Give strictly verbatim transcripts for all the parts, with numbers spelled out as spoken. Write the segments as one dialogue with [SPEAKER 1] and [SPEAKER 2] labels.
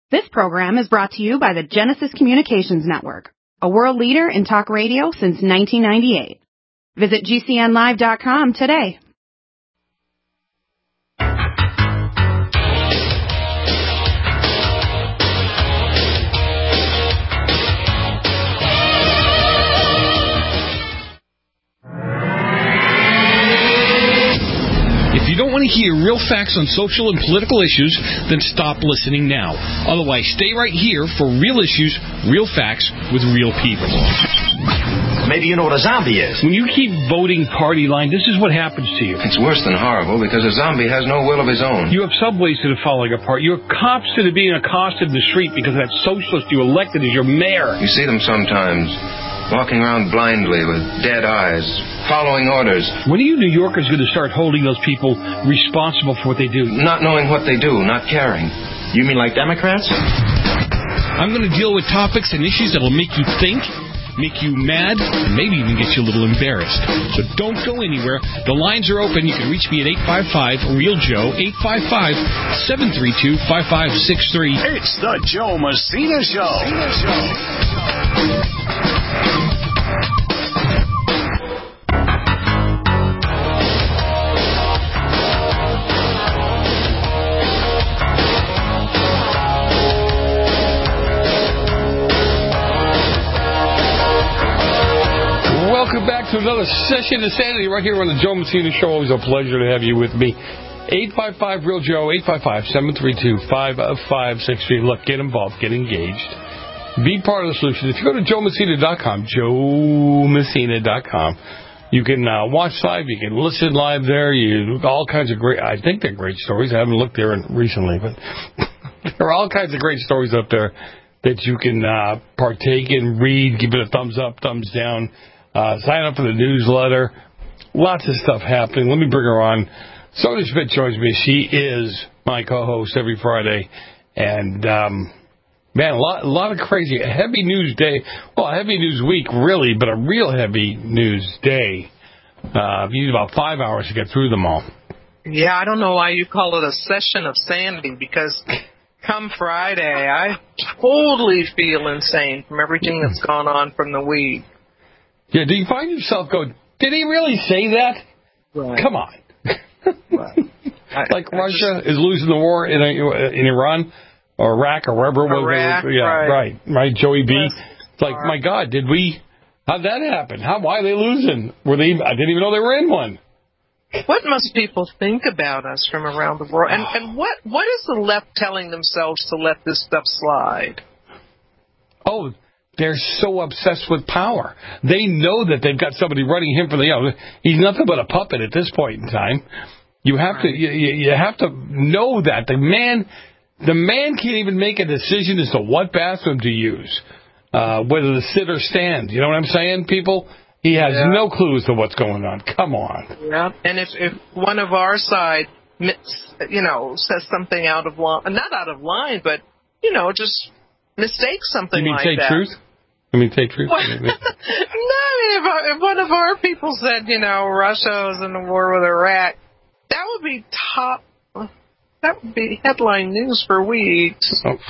[SPEAKER 1] This program is brought to you by the Genesis Communications Network, a world leader in talk radio since nineteen ninety-eight. Visit G C N live dot com today.
[SPEAKER 2] If you don't want to hear real facts on social and political issues, then stop listening now. Otherwise, stay right here for real issues, real facts, with real people.
[SPEAKER 3] Maybe you know what a zombie is.
[SPEAKER 2] When you keep voting party line, this is what happens to you.
[SPEAKER 3] It's worse than horrible because a zombie has no will of his own.
[SPEAKER 2] You have subways that are falling apart. You have cops that are being accosted in the street because that socialist you elected as your mayor.
[SPEAKER 3] You see them sometimes, walking around blindly with dead eyes, following orders.
[SPEAKER 2] When are you New Yorkers going to start holding those people responsible for what they do?
[SPEAKER 3] Not knowing what they do, not caring.
[SPEAKER 4] You mean like Democrats?
[SPEAKER 2] I'm going to deal with topics and issues that will make you think, make you mad, and maybe even get you a little embarrassed. So don't go anywhere. The lines are open. You can reach me at eight five five, real Joe, eight five five, seven three two, five five six three.
[SPEAKER 5] It's the Joe Messina Show. Messina Show.
[SPEAKER 2] Welcome back to another session of Sanity right here on the Joe Messina Show. Always a pleasure to have you with me. eight five five, real Joe, eight five five, seven three two, five five six three. Look, get involved, get engaged. Be part of the solution. If you go to joe messina dot com, joe messina dot com, you can uh, watch live, you can listen live there. You all kinds of great, I think they're great stories. I haven't looked there recently, but there are all kinds of great stories up there that you can uh, partake in, read, give it a thumbs up, thumbs down. Uh, sign up for the newsletter. Lots of stuff happening. Let me bring her on. Sonia Schmidt joins me. She is my co-host every Friday. And, um, man, a lot, a lot of crazy, a heavy news day. Well, a heavy news week, really, but a real heavy news day. Uh, you need about five hours to get through them all.
[SPEAKER 6] Yeah, I don't know why you call it a session of sanity, because come Friday, I totally feel insane from everything that's gone on from the week.
[SPEAKER 2] Yeah, do you find yourself going, did he really say that?
[SPEAKER 6] Right.
[SPEAKER 2] Come on.
[SPEAKER 6] Right. I,
[SPEAKER 2] like
[SPEAKER 6] I
[SPEAKER 2] Russia
[SPEAKER 6] just,
[SPEAKER 2] is losing the war in in Iran or Iraq or wherever it was.
[SPEAKER 6] Iraq,
[SPEAKER 2] yeah,
[SPEAKER 6] right.
[SPEAKER 2] right, right. Joey B.
[SPEAKER 6] Yes.
[SPEAKER 2] It's like, my God, did we? How'd that happen? How? Why are they losing? Were they? I didn't even know they were in one.
[SPEAKER 6] What must people think about us from around the world? And and what what is the left telling themselves to let this stuff slide?
[SPEAKER 2] Oh. They're so obsessed with power. They know that they've got somebody running him for the. You know, he's nothing but a puppet at this point in time. You have right. to. You, you have to know that the man, the man can't even make a decision as to what bathroom to use, uh, whether to sit or stand. You know what I'm saying, people? He has yeah. no clue as to what's going on. Come on.
[SPEAKER 6] Yeah. And if if one of our side, you know, says something out of line, not out of line, but you know, just mistakes something
[SPEAKER 2] you mean
[SPEAKER 6] like
[SPEAKER 2] say
[SPEAKER 6] that.
[SPEAKER 2] Truth? I mean, take truth.
[SPEAKER 6] no, I mean, if, if one of our people said, you know, Russia is in the war with Iraq, that would be top, that would be headline news for weeks.
[SPEAKER 2] Oh.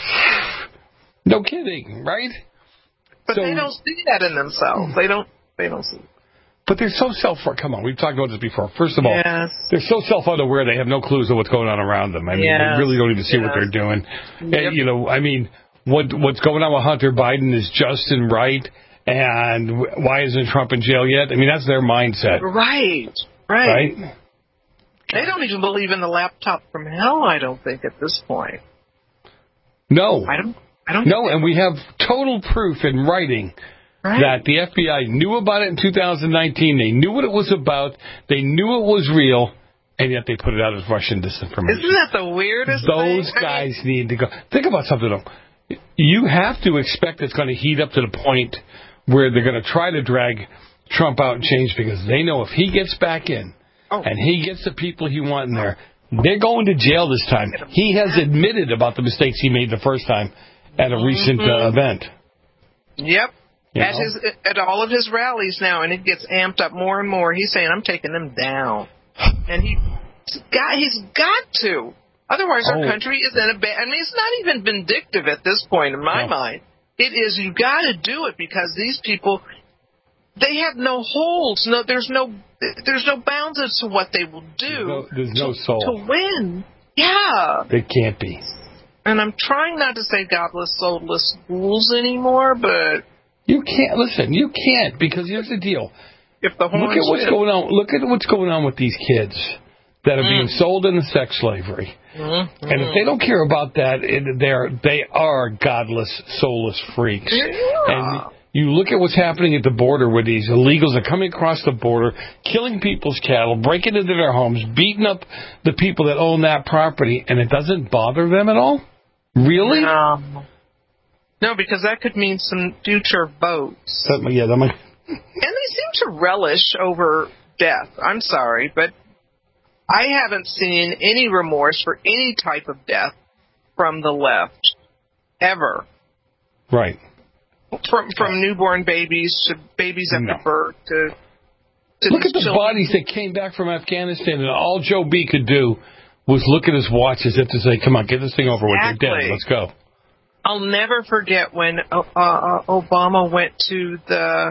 [SPEAKER 2] No kidding, right?
[SPEAKER 6] But
[SPEAKER 2] so,
[SPEAKER 6] they don't see that in themselves. They don't, they don't see it.
[SPEAKER 2] But they're so self, come on, we've talked about this before. First of all,
[SPEAKER 6] yes.
[SPEAKER 2] they're so self-unaware, they have no clues of what's going on around them. I mean,
[SPEAKER 6] yes.
[SPEAKER 2] they really don't even see
[SPEAKER 6] yes.
[SPEAKER 2] what they're doing.
[SPEAKER 6] Yep.
[SPEAKER 2] And, you know, I mean... What what's going on with Hunter Biden is just and right, and why isn't Trump in jail yet? I mean, that's their mindset.
[SPEAKER 6] Right, right.
[SPEAKER 2] Right?
[SPEAKER 6] They don't even believe in the laptop from hell, I don't think, at this point.
[SPEAKER 2] No.
[SPEAKER 6] I don't I don't
[SPEAKER 2] No, and we have total proof in writing
[SPEAKER 6] right.
[SPEAKER 2] that the F B I knew about it in two thousand nineteen. They knew what it was about. They knew it was real. And yet they put it out as Russian disinformation.
[SPEAKER 6] Isn't that the weirdest
[SPEAKER 2] Those
[SPEAKER 6] thing?
[SPEAKER 2] guys
[SPEAKER 6] I mean,
[SPEAKER 2] need to go. Think about something, though. You have to expect it's going to heat up to the point where they're going to try to drag Trump out and change, because they know if he gets back in oh. and he gets the people he wants in there, they're going to jail this time. He has admitted about the mistakes he made the first time at a recent
[SPEAKER 6] mm-hmm.
[SPEAKER 2] uh, event.
[SPEAKER 6] Yep.
[SPEAKER 2] You
[SPEAKER 6] at
[SPEAKER 2] know?
[SPEAKER 6] his at all of his rallies now, and it gets amped up more and more. He's saying, I'm taking them down. And he, he's got, he's got to. Otherwise,
[SPEAKER 2] Oh.
[SPEAKER 6] our country is in a bad. I mean, it's not even vindictive at this point in my
[SPEAKER 2] No.
[SPEAKER 6] mind. It is. You got to do it because these people, they have no holds. No, there's no, there's no bounds as to what they will do.
[SPEAKER 2] There's no, there's no
[SPEAKER 6] to,
[SPEAKER 2] soul.
[SPEAKER 6] to win. Yeah.
[SPEAKER 2] It can't be.
[SPEAKER 6] And I'm trying not to say godless, soulless fools anymore, but
[SPEAKER 2] You can't listen. You can't because here's the deal.
[SPEAKER 6] if the horns
[SPEAKER 2] Look at what's
[SPEAKER 6] fit-
[SPEAKER 2] going on. Look at what's going on with these kids that are
[SPEAKER 6] Mm.
[SPEAKER 2] being sold into sex slavery.
[SPEAKER 6] Mm-hmm.
[SPEAKER 2] And if they don't care about that, it, they're they are godless, soulless freaks.
[SPEAKER 6] Yeah.
[SPEAKER 2] And you look at what's happening at the border where these illegals are coming across the border, killing people's cattle, breaking into their homes, beating up the people that own that property, and it doesn't bother them at all? Really?
[SPEAKER 6] Um, no, because that could mean some future votes.
[SPEAKER 2] That, yeah, that might.
[SPEAKER 6] And they seem to relish over death. I'm sorry, but I haven't seen any remorse for any type of death from the left, ever.
[SPEAKER 2] Right.
[SPEAKER 6] From from newborn babies to babies after
[SPEAKER 2] No.
[SPEAKER 6] birth to, to
[SPEAKER 2] Look
[SPEAKER 6] these
[SPEAKER 2] at the
[SPEAKER 6] children.
[SPEAKER 2] bodies that came back from Afghanistan, and all Joe B could do was look at his watch as if to say, come on, get this thing over with. They're
[SPEAKER 6] Exactly.
[SPEAKER 2] dead. Let's go.
[SPEAKER 6] I'll never forget when uh, uh, Obama went to the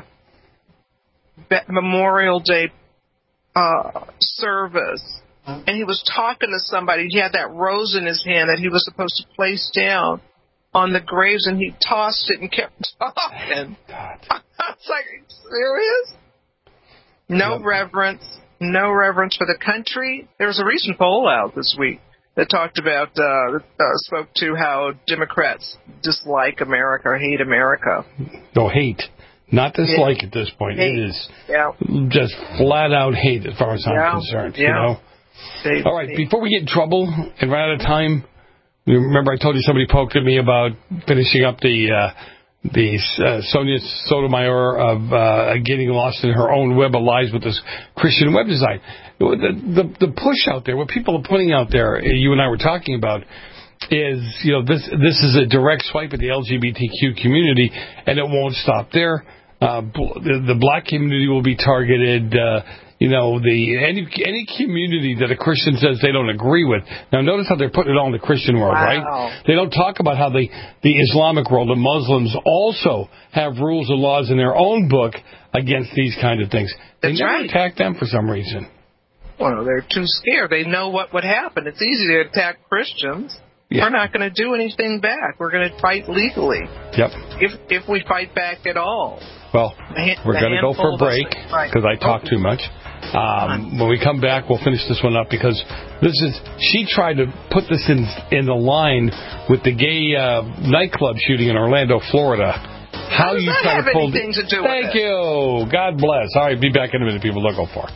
[SPEAKER 6] Be- Memorial Day uh, service, and he was talking to somebody. He had that rose in his hand that he was supposed to place down on the graves, and he tossed it and kept talking.
[SPEAKER 2] God.
[SPEAKER 6] I was like, are you serious? No
[SPEAKER 2] Yep.
[SPEAKER 6] reverence, no reverence for the country. There was a recent poll out this week that talked about, uh, uh, spoke to how Democrats dislike America or hate America.
[SPEAKER 2] No, hate. Not dislike at this point.
[SPEAKER 6] Hate.
[SPEAKER 2] It is
[SPEAKER 6] Yeah.
[SPEAKER 2] just flat out hate as far as I'm
[SPEAKER 6] Yeah.
[SPEAKER 2] concerned.
[SPEAKER 6] Yeah.
[SPEAKER 2] You know?
[SPEAKER 6] They,
[SPEAKER 2] All right,
[SPEAKER 6] they-
[SPEAKER 2] before we get in trouble and run out of time, you remember I told you somebody poked at me about finishing up the uh, the uh, Sonia Sotomayor of uh, getting lost in her own web of lies with this Christian web design. The, the the push out there, what people are putting out there, you and I were talking about, is, you know, this this is a direct swipe at the L G B T Q community, and it won't stop there. Uh, bl- the, the black community will be targeted. Uh, you know, the any any community that a Christian says they don't agree with. Now, notice how they're putting it all in the Christian world,
[SPEAKER 6] Wow.
[SPEAKER 2] right? They don't talk about how the the Islamic world, the Muslims, also have rules and laws in their own book against these kind of things. They
[SPEAKER 6] That's
[SPEAKER 2] never
[SPEAKER 6] right.
[SPEAKER 2] attack them for some reason.
[SPEAKER 6] well, they're too scared. They know what would happen. It's easy to attack Christians.
[SPEAKER 2] Yeah.
[SPEAKER 6] We're not going to do anything back. We're going to fight legally,
[SPEAKER 2] Yep.
[SPEAKER 6] if if we fight back at all.
[SPEAKER 2] Well,
[SPEAKER 6] A hand-
[SPEAKER 2] we're
[SPEAKER 6] a
[SPEAKER 2] going to go for
[SPEAKER 6] handful
[SPEAKER 2] a
[SPEAKER 6] of us
[SPEAKER 2] break
[SPEAKER 6] that- right.
[SPEAKER 2] because I talk too much. Um, when we come back, we'll finish this one up because this is she tried to put this in in the line with the gay uh, nightclub shooting in Orlando, Florida. How
[SPEAKER 6] does
[SPEAKER 2] you
[SPEAKER 6] that
[SPEAKER 2] try
[SPEAKER 6] have
[SPEAKER 2] to pull?
[SPEAKER 6] anything to do with
[SPEAKER 2] Thank
[SPEAKER 6] it?
[SPEAKER 2] you. God bless. All right, be back in a minute, people. Don't go far.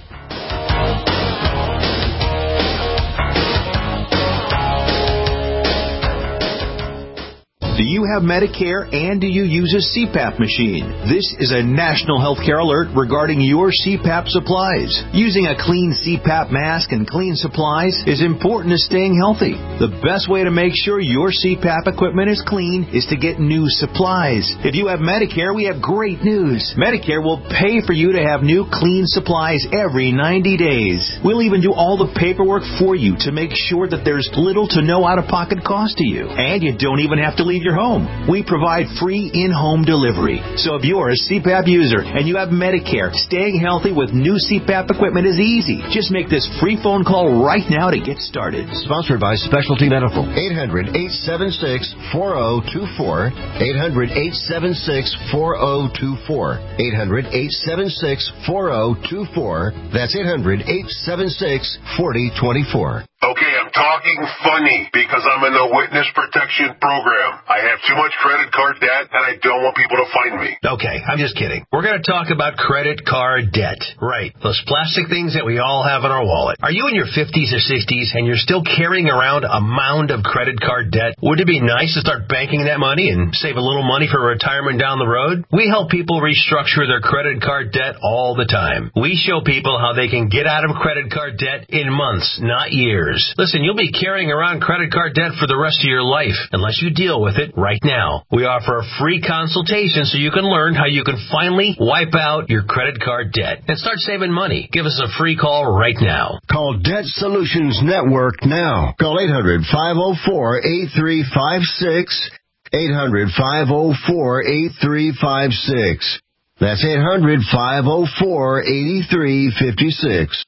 [SPEAKER 4] Do you have Medicare and do you use a C PAP machine? This is a national healthcare alert regarding your C PAP supplies. Using a clean C PAP mask and clean supplies is important to staying healthy. The best way to make sure your C PAP equipment is clean is to get new supplies. If you have Medicare, we have great news. Medicare will pay for you to have new clean supplies every ninety days. We'll even do all the paperwork for you to make sure that there's little to no out-of-pocket cost to you. And you don't even have to leave your home. We provide free in-home delivery. So if you're a C PAP user and you have Medicare, staying healthy with new C PAP equipment is easy. Just make this free phone call right now to get started.
[SPEAKER 7] Sponsored by Specialty Medical. eight hundred, eight seven six, four zero two four. eight hundred, eight seven six, four zero two four. eight hundred, eight seven six, four zero two four. That's eight hundred, eight seven six, four zero two four.
[SPEAKER 8] Okay, I'm talking funny because I'm in the witness protection program. I have too much credit card debt and I don't want people to find me.
[SPEAKER 7] Okay, I'm just kidding. We're going to talk about credit card debt. Right. Those plastic things that we all have in our wallet. Are you in your fifties or sixties and you're still carrying around a mound of credit card debt? Would it be nice to start banking that money and save a little money for retirement down the road? We help people restructure their credit card debt all the time. We show people how they can get out of credit card debt in months, not years. years. Listen, you'll be carrying around credit card debt for the rest of your life unless you deal with it right now. We offer a free consultation so you can learn how you can finally wipe out your credit card debt and start saving money. Give us a free call right now.
[SPEAKER 9] Call Debt Solutions Network now. Call eight hundred, five oh four, eight three five six. eight hundred, five oh four, eight three five six. That's eight hundred, five oh four, eight three five six.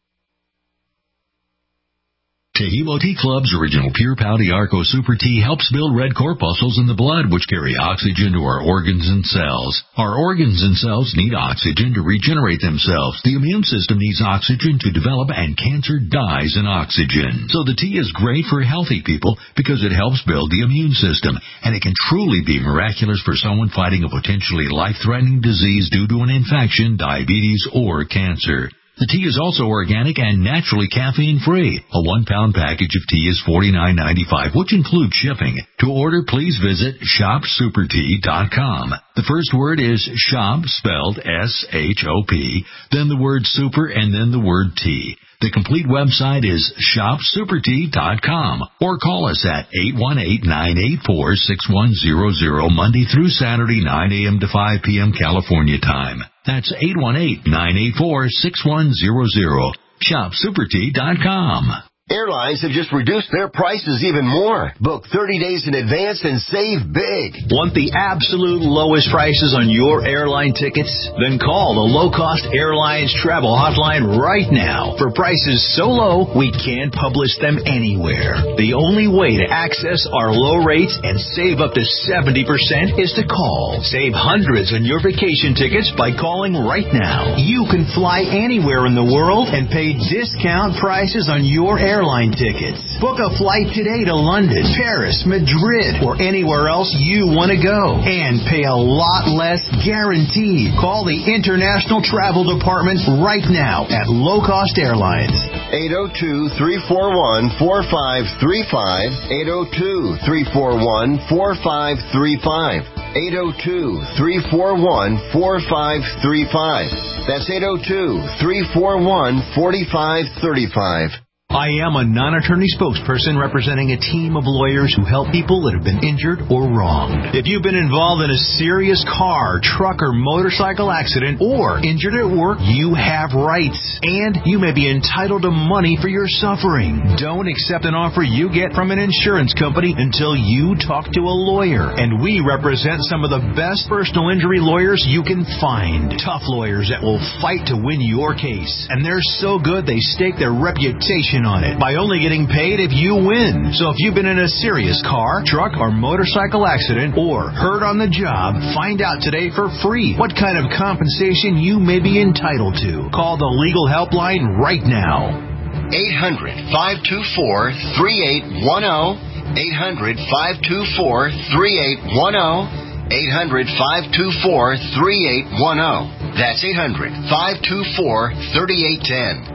[SPEAKER 10] Tehilot Tea Club's original Pure Pouty Arco Super Tea helps build red corpuscles in the blood, which carry oxygen to our organs and cells. Our organs and cells need oxygen to regenerate themselves. The immune system needs oxygen to develop, and cancer dies in oxygen. So the tea is great for healthy people because it helps build the immune system, and it can truly be miraculous for someone fighting a potentially life-threatening disease due to an infection, diabetes, or cancer. The tea is also organic and naturally caffeine-free. A one-pound package of tea is forty-nine ninety-five, which includes shipping. To order, please visit shop super tea dot com. The first word is shop, spelled S H O P, then the word super, and then the word tea. The complete website is shop super tea dot com, or call us at eight one eight, nine eight four, six one zero zero, Monday through Saturday, nine a.m. to five p.m. California time. That's eight one eight, nine eight four, six one zero zero. shop super tea dot com.
[SPEAKER 9] Airlines have just reduced their prices even more. Book thirty days in advance and save big.
[SPEAKER 4] Want the absolute lowest prices on your airline tickets? Then call the Low Cost Airlines Travel Hotline right now. For prices so low, we can't publish them anywhere. The only way to access our low rates and save up to seventy percent is to call. Save hundreds on your vacation tickets by calling right now. You can fly anywhere in the world and pay discount prices on your airline Airline tickets. Book a flight today to London, Paris, Madrid, or anywhere else you want to go, and pay a lot less guaranteed. Call the International Travel Department right now at Low Cost Airlines.
[SPEAKER 9] eight oh two, three four one, four five three five. eight oh two, three four one, four five three five. eight oh two, three four one, four five three five. That's eight oh two, three four one, four five three five.
[SPEAKER 4] I am a non-attorney spokesperson representing a team of lawyers who help people that have been injured or wronged. If you've been involved in a serious car, truck, or motorcycle accident, or injured at work, you have rights, and you may be entitled to money for your suffering. Don't accept an offer you get from an insurance company until you talk to a lawyer, and we represent some of the best personal injury lawyers you can find. Tough lawyers that will fight to win your case, and they're so good they stake their reputation on it by only getting paid if you win. So if you've been in a serious car, truck, or motorcycle accident, or hurt on the job, find out today for free what kind of compensation you may be entitled to. Call the legal helpline right now.
[SPEAKER 9] eight hundred, five two four, three eight one zero. eight hundred, five two four, three eight one zero. eight hundred, five two four, three eight one zero. That's eight hundred, five two four, three eight one zero.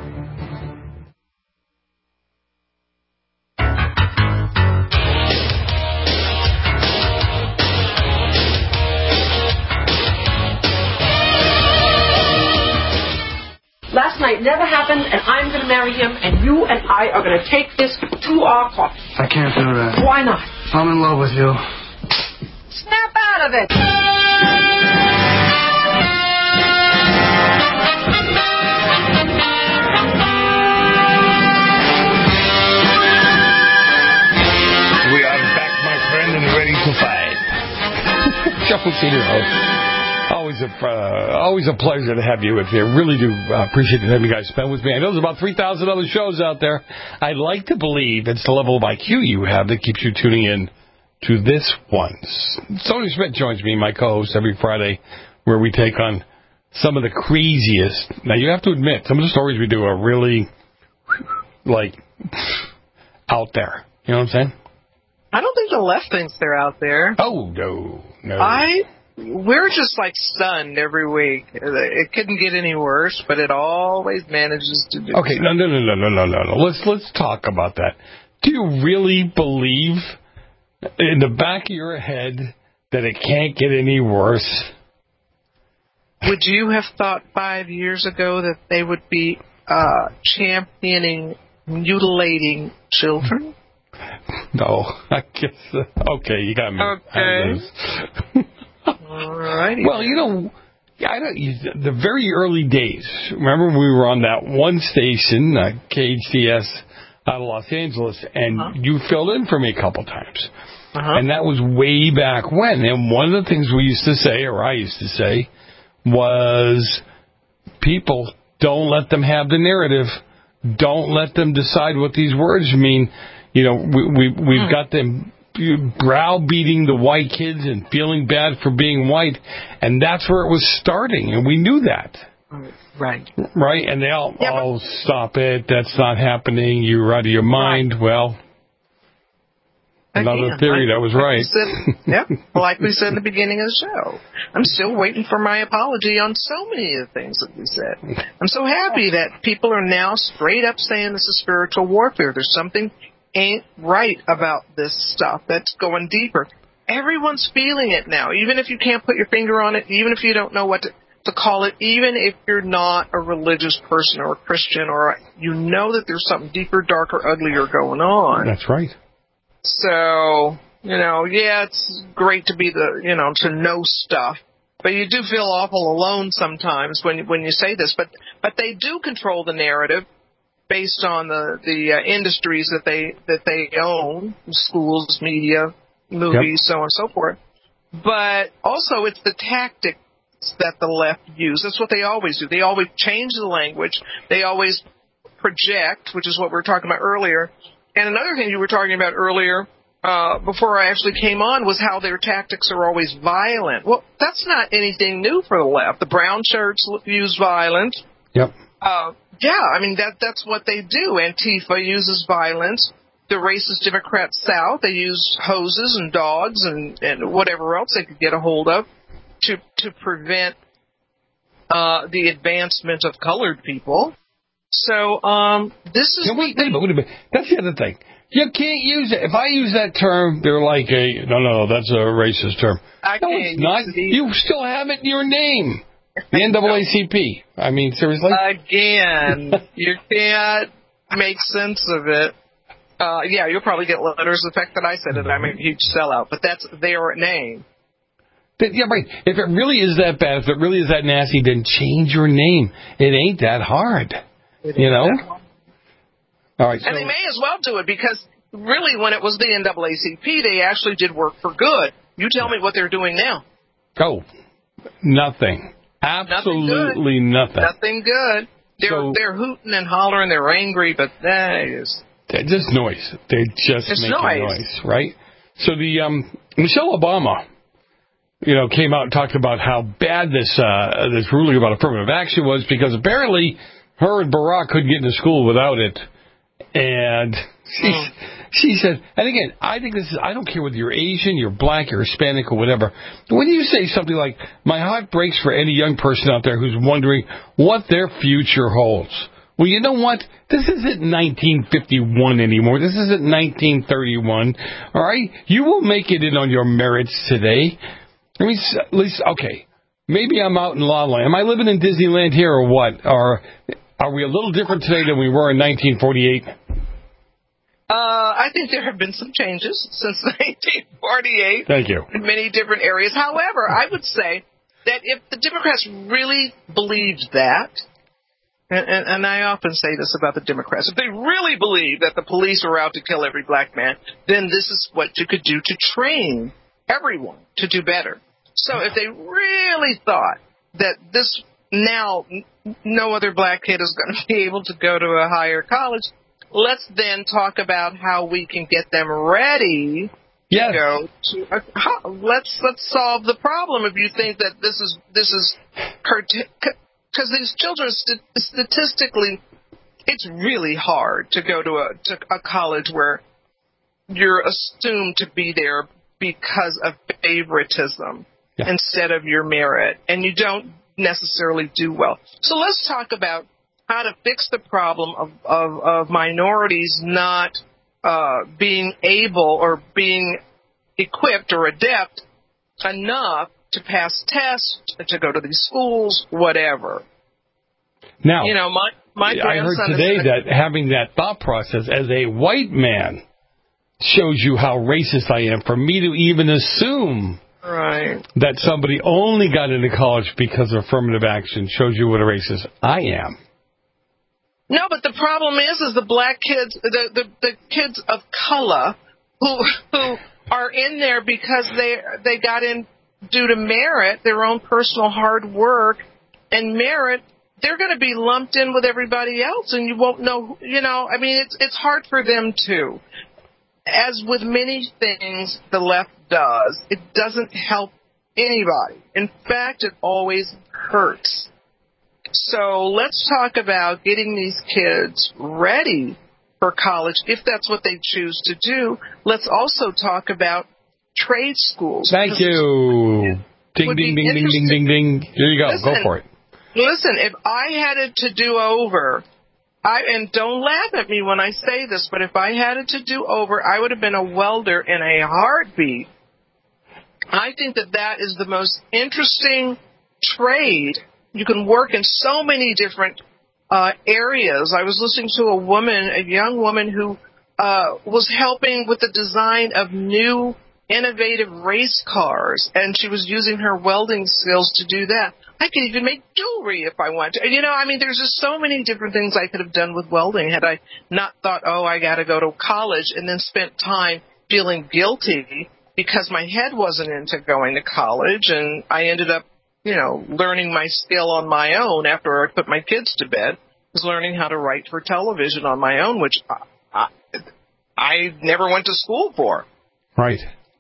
[SPEAKER 11] Last night never happened, and I'm going to marry him, and you and I are going to take this to our court.
[SPEAKER 12] I can't do that.
[SPEAKER 11] Why not?
[SPEAKER 12] I'm in love with you.
[SPEAKER 11] Snap out of it!
[SPEAKER 2] We are back, my friend, and ready to fight. Joe Senior host. Always a uh, always a pleasure to have you with me. I really do uh, appreciate having you guys spend with me. I know there's about three thousand other shows out there. I'd like to believe it's the level of I Q you have that keeps you tuning in to this one. Tony Smith joins me, my co-host, every Friday, where we take on some of the craziest. Now, you have to admit, some of the stories we do are really, like, out there. You know what I'm saying?
[SPEAKER 6] I don't think the left thinks they're out there.
[SPEAKER 2] Oh, no, no.
[SPEAKER 6] I... We're just like stunned every week. It couldn't get any worse, but it always manages to do.
[SPEAKER 2] Okay, no, no, no, no, no, no, no, no. Let's let's talk about that. Do you really believe in the back of your head that it can't get any worse?
[SPEAKER 6] Would you have thought five years ago that they would be uh, championing mutilating children.
[SPEAKER 2] No, I guess. Uh, okay, you got me.
[SPEAKER 6] Okay. All righty.
[SPEAKER 2] Well, you know, I don't. You, the very early days. Remember, we were on that one station, uh, K H T S, out of Los Angeles, and uh-huh. you filled in for me a couple times. Uh-huh. And that was way back when. And one of the things we used to say, or I used to say, was people, don't let them have the narrative. Don't let them decide what these words mean. You know, we, we, we've mm. got them browbeating the white kids and feeling bad for being white. And that's where it was starting. And we knew that.
[SPEAKER 6] Right.
[SPEAKER 2] Right? And they all,
[SPEAKER 6] yeah,
[SPEAKER 2] oh, stop it. That's not happening. You're out of your mind. Right. Well... Another
[SPEAKER 6] Again,
[SPEAKER 2] theory
[SPEAKER 6] like,
[SPEAKER 2] that was
[SPEAKER 6] like
[SPEAKER 2] right.
[SPEAKER 6] Said, yeah, like we said in the beginning of the show. I'm still waiting for my apology on so many of the things that we said. I'm so happy that people are now straight up saying this is spiritual warfare. There's something ain't right about this stuff that's going deeper. Everyone's feeling it now, even if you can't put your finger on it, even if you don't know what to, to call it, even if you're not a religious person or a Christian, or you know that there's something deeper, darker, uglier going on.
[SPEAKER 2] That's right.
[SPEAKER 6] So, you know, yeah, it's great to be the, you know, to know stuff, but you do feel awful alone sometimes when when you say this. But but they do control the narrative based on the the uh, industries that they that they own, schools, media, movies, yep. so on and so forth. But also, it's the tactics that the left use. That's what they always do. They always change the language. They always project, which is what we were talking about earlier. And another thing you were talking about earlier, uh, before I actually came on, was how their tactics are always violent. Well, that's not anything new for the left. The brown shirts use violence.
[SPEAKER 2] Yep.
[SPEAKER 6] Uh, yeah, I mean, that that's what they do. Antifa uses violence. The racist Democrats South, they use hoses and dogs and, and whatever else they could get a hold of to, to prevent uh, the advancement of colored people. So, um, this is...
[SPEAKER 2] No, wait, wait a minute, wait a minute. That's the other thing. You can't use it. If I use that term, they're like, a, no, no, no, that's a racist term.
[SPEAKER 6] I
[SPEAKER 2] no,
[SPEAKER 6] can't
[SPEAKER 2] it's not.
[SPEAKER 6] Use it.
[SPEAKER 2] You still have it in your name. The N double A C P. I mean, seriously?
[SPEAKER 6] Again, you can't make sense of it. Uh, yeah, you'll probably get letters. The fact that I said it, I'm a huge sellout. But that's their name.
[SPEAKER 2] Yeah, right. If it really is that bad, if it really is that nasty, then change your name. It ain't that hard. You know? All right. So.
[SPEAKER 6] And they may as well do it because really when it was the N double A C P, they actually did work for good. You tell me what they're doing now.
[SPEAKER 2] Oh, nothing. Absolutely nothing.
[SPEAKER 6] Good. Nothing good. They're,
[SPEAKER 2] so,
[SPEAKER 6] they're hooting and hollering. They're angry, but that is...
[SPEAKER 2] They're just noise. They're just
[SPEAKER 6] it's
[SPEAKER 2] making
[SPEAKER 6] noise.
[SPEAKER 2] noise, right? So the um, Michelle Obama, you know, came out and talked about how bad this uh, this ruling about affirmative action was because apparently... her and Barack couldn't get into school without it. And she, mm. she said, and again, I think this is, I don't care whether you're Asian, you're black, you're Hispanic, or whatever. When you say something like, my heart breaks for any young person out there who's wondering what their future holds. Well, you know what? This isn't nineteen fifty-one anymore. This isn't nineteen thirty-one. All right? You will make it in on your merits today. I mean, at least, okay, maybe I'm out in La La Land. Am I living in Disneyland here or what? Or... are we a little different today than we were in nineteen forty-eight?
[SPEAKER 6] Uh, I think there have been some changes since nineteen forty-eight.
[SPEAKER 2] Thank you.
[SPEAKER 6] In many different areas. However, I would say that if the Democrats really believed that, and, and, and I often say this about the Democrats, if they really believe that the police are out to kill every black man, then this is what you could do to train everyone to do better. So if they really thought that this now no other black kid is going to be able to go to a higher college, let's then talk about how we can get them ready
[SPEAKER 2] yes.
[SPEAKER 6] to go to a, how, let's let's solve the problem. If you think that this is this is because these children st- statistically, it's really hard to go to a to a college where you're assumed to be there because of favoritism yeah. instead of your merit, and you don't necessarily do well. So let's talk about how to fix the problem of, of, of minorities not uh, being able or being equipped or adept enough to pass tests, to go to these schools, whatever.
[SPEAKER 2] Now,
[SPEAKER 6] you know, my My
[SPEAKER 2] I heard
[SPEAKER 6] grandson
[SPEAKER 2] today
[SPEAKER 6] is
[SPEAKER 2] that having that thought process as a white man shows you how racist I am. For me to even assume
[SPEAKER 6] right.
[SPEAKER 2] that somebody only got into college because of affirmative action shows you what a racist I am.
[SPEAKER 6] No, but the problem is, is the black kids, the, the, the kids of color who who are in there because they they got in due to merit, their own personal hard work and merit, they're going to be lumped in with everybody else, and you won't know, you know, I mean, it's it's hard for them too. As with many things the left does, it doesn't help anybody. In fact, it always hurts. So let's talk about getting these kids ready for college, if that's what they choose to do. Let's also talk about trade schools.
[SPEAKER 2] Thank you. Ding, ding, ding, ding, ding, ding, ding. Here you go.
[SPEAKER 6] Listen,
[SPEAKER 2] go for it.
[SPEAKER 6] Listen, if I had it to do over, I and don't laugh at me when I say this, but if I had it to do over, I would have been a welder in a heartbeat. I think that that is the most interesting trade. You can work in so many different uh, areas. I was listening to a woman, a young woman who uh, was helping with the design of new innovative race cars, and she was using her welding skills to do that. I could even make jewelry if I want to. You know, I mean, there's just so many different things I could have done with welding had I not thought, oh, I got to go to college, and then spent time feeling guilty because my head wasn't into going to college, and I ended up, you know, learning my skill on my own after I put my kids to bed, was learning how to write for television on my own, which I, I, I never went to school for.
[SPEAKER 2] Right.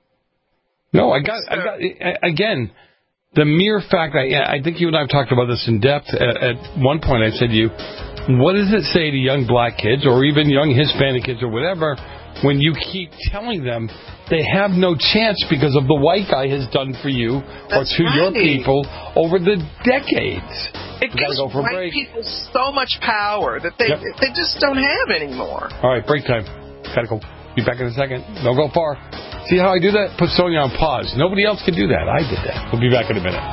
[SPEAKER 2] No, I got, I got, again, the mere fact, I, I think you and I have talked about this in depth. At, at one point I said to you, what does it say to young black kids or even young Hispanic kids or whatever when you keep telling them they have no chance because of the white guy has done for you or
[SPEAKER 6] That's
[SPEAKER 2] to
[SPEAKER 6] right.
[SPEAKER 2] your people over the decades?
[SPEAKER 6] It gives
[SPEAKER 2] go for
[SPEAKER 6] white
[SPEAKER 2] break.
[SPEAKER 6] people so much power that they
[SPEAKER 2] Yep.
[SPEAKER 6] they just don't have anymore.
[SPEAKER 2] All right, break time. Gotta go. Be back in a second. Don't go far. See how I do that? Put Sonia on pause. Nobody else can do that. I did that. We'll be back in a minute.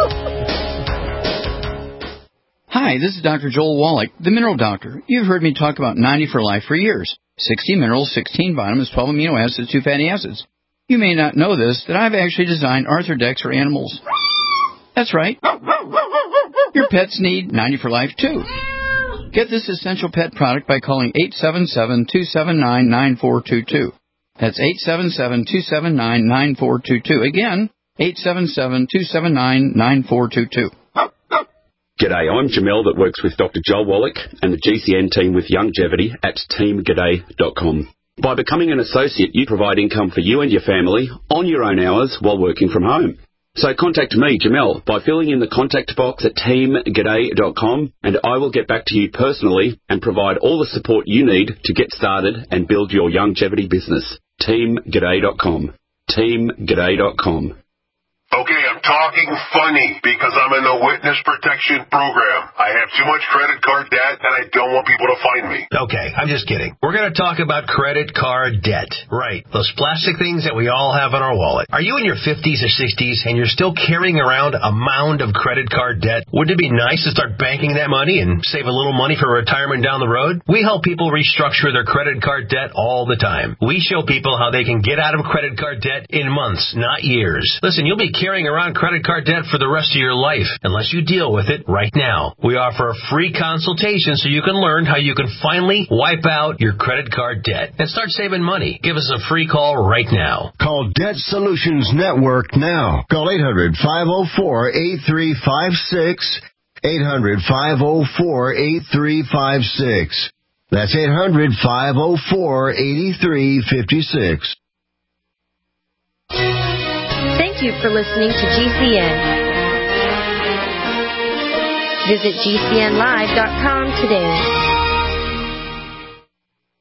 [SPEAKER 13] Hi, this is Doctor Joel Wallach, the Mineral Doctor. You've heard me talk about ninety for Life for years. sixty minerals, sixteen vitamins, twelve amino acids, two fatty acids. You may not know this, that I've actually designed Arthrodex for animals. That's right. Your pets need ninety for Life, too. Get this essential pet product by calling eight seven seven, two seven nine, nine four two two. That's eight seven seven, two seven nine, nine four two two. Again, eight seven seven, two seven nine, nine four two two.
[SPEAKER 14] G'day, I'm Jamel that works with Doctor Joel Wallach and the G C N team with Longevity at team g'day dot com. By becoming an associate, you provide income for you and your family on your own hours while working from home. So contact me, Jamel, by filling in the contact box at team g'day dot com, and I will get back to you personally and provide all the support you need to get started and build your longevity business. team g'day dot com. team g'day dot com.
[SPEAKER 8] Okay, I'm talking funny because I'm in the witness protection program. I have too much credit card debt and I don't want people to find me.
[SPEAKER 7] Okay, I'm just kidding. We're going to talk about credit card debt. Right, those plastic things that we all have in our wallet. Are you in your fifties or sixties and you're still carrying around a mound of credit card debt? Wouldn't it be nice to start banking that money and save a little money for retirement down the road? We help people restructure their credit card debt all the time. We show people how they can get out of credit card debt in months, not years. Listen, you'll be carrying around credit card debt for the rest of your life unless you deal with it right now. We offer a free consultation so you can learn how you can finally wipe out your credit card debt and start saving money. Give us a free call right now.
[SPEAKER 9] Call Debt Solutions Network now. Call eight hundred, five oh four, eight three five six, eight hundred, five oh four, eight three five six. That's eight hundred, five oh four, eight three five six.
[SPEAKER 15] Thank you for listening to G C N. Visit G C N live dot com today.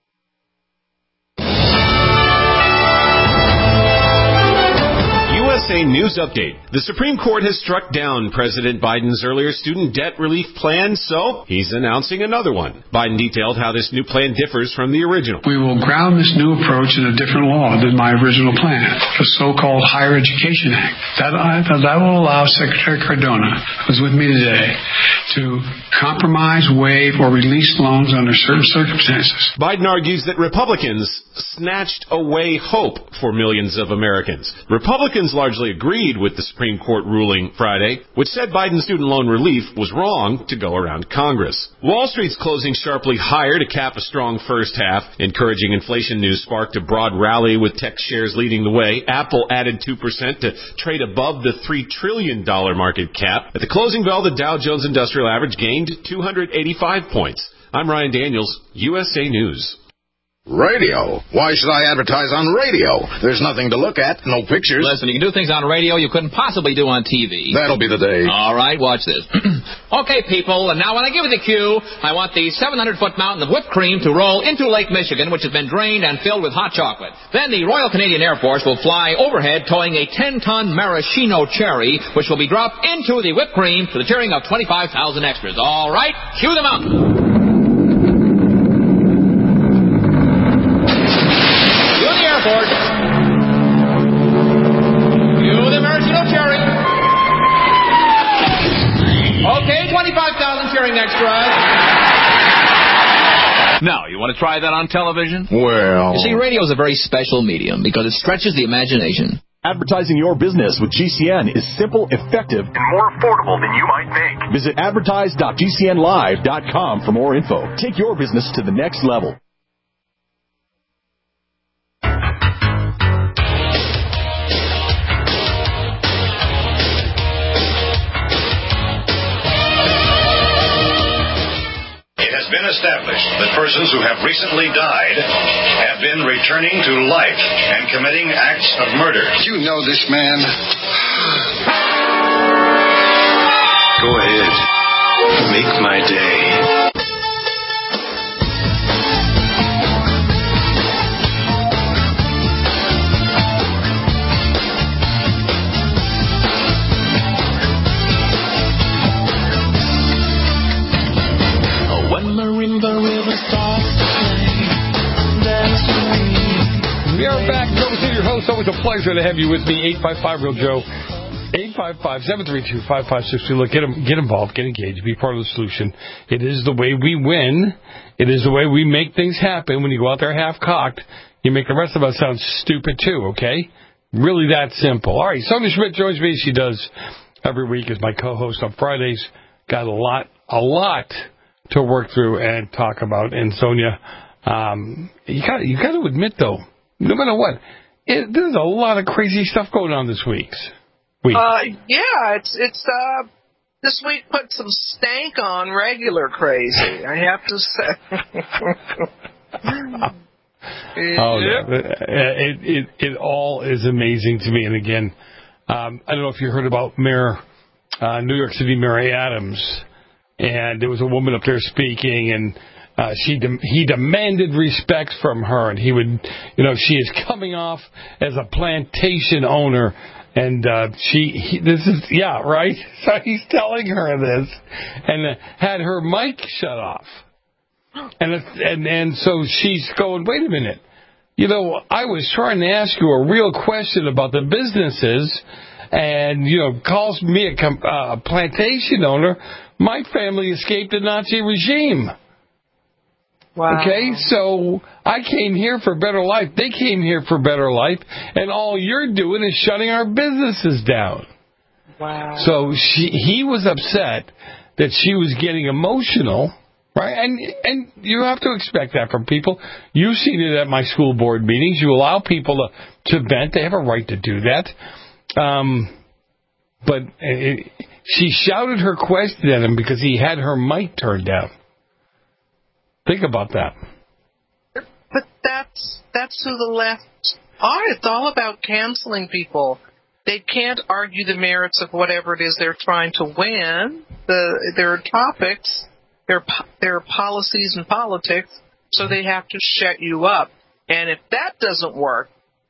[SPEAKER 16] U S A News Update. The Supreme Court has struck down President Biden's earlier student debt relief plan, so he's announcing another one. Biden detailed how this new plan differs from the original.
[SPEAKER 12] We will ground this new approach in a different law than my original plan, the so-called Higher Education Act. That, that will allow Secretary Cardona, who's with me today, to compromise, waive, or release loans under certain circumstances.
[SPEAKER 16] Biden argues that Republicans snatched away hope for millions of Americans. Republicans largely agreed with the Supreme Court ruling Friday, which said Biden's student loan relief was wrong to go around Congress. Wall Street's closing sharply higher to cap a strong first half. Encouraging inflation news sparked a broad rally with tech shares leading the way. Apple added two percent to trade above the three trillion dollars market cap. At the closing bell, the Dow Jones Industrial Average gained two hundred eighty-five points. I'm Ryan Daniels, U S A News.
[SPEAKER 17] Radio? Why should I advertise on radio? There's nothing to look at, no pictures.
[SPEAKER 18] Listen, you can do things on radio you couldn't possibly do on T V.
[SPEAKER 17] That'll be the day.
[SPEAKER 18] All right, watch this. Okay, people, and now when I give you the cue, I want the seven hundred foot mountain of whipped cream to roll into Lake Michigan, which has been drained and filled with hot chocolate. Then the Royal Canadian Air Force will fly overhead towing a ten ton maraschino cherry, which will be dropped into the whipped cream to the cheering of twenty-five thousand extras. All right, cue the mountain. twenty-five thousand cheering extras. Now, you want to try that on television?
[SPEAKER 17] Well...
[SPEAKER 18] You see, radio is a very special medium because it stretches the imagination.
[SPEAKER 19] Advertising your business with G C N is simple, effective, and more affordable than you might think. Visit advertise dot g c n live dot com for more info. Take your business to the next level.
[SPEAKER 20] Been established that persons who have recently died have been returning to life and committing acts of murder.
[SPEAKER 17] You know this man.
[SPEAKER 20] Go ahead. Make my day.
[SPEAKER 2] We are back. Joe Messina, your host. Always a pleasure to have you with me. eight five five real Joe. eight five five, seven three two, five five six two. Look, get, get involved, get engaged, be part of the solution. It is the way we win. It is the way we make things happen. When you go out there half-cocked, you make the rest of us sound stupid too, okay? Really that simple. All right, Sonia Schmidt joins me. She does every week as my co-host on Fridays. Got a lot, a lot to work through and talk about. And Sonia, um, you got you got to admit though, no matter what, it, there's a lot of crazy stuff going on this week. week.
[SPEAKER 6] Uh, yeah, it's it's uh this week put some stank on regular crazy. I have to say.
[SPEAKER 2] Oh yeah, it, it it all is amazing to me. And again, um, I don't know if you heard about Mayor uh, New York City Mayor Adams, and there was a woman up there speaking, and uh, she de- he demanded respect from her, and he would, you know, she is coming off as a plantation owner, and uh, she he, this is yeah right. So he's telling her this, and uh, had her mic shut off. And, and and so she's going, wait a minute. You know, I was trying to ask you a real question about the businesses, and, you know, calls me a uh, plantation owner. My family escaped the Nazi regime.
[SPEAKER 6] Wow.
[SPEAKER 2] Okay, so I came here for better life. They came here for better life, and all you're doing is shutting our businesses down.
[SPEAKER 6] Wow.
[SPEAKER 2] So she, he was upset that she was getting emotional. Right, and and you have to expect that from people. You've seen it at my school board meetings. You allow people to, to vent. They have a right to do that. Um, but it, she shouted her question at him because he had her mic turned down. Think about that.
[SPEAKER 6] But that's that's who the left are. It's all about canceling people. They can't argue the merits of whatever it is they're trying to win. The their topics. Their, their policies and politics, so they have to shut you up. And if that doesn't work,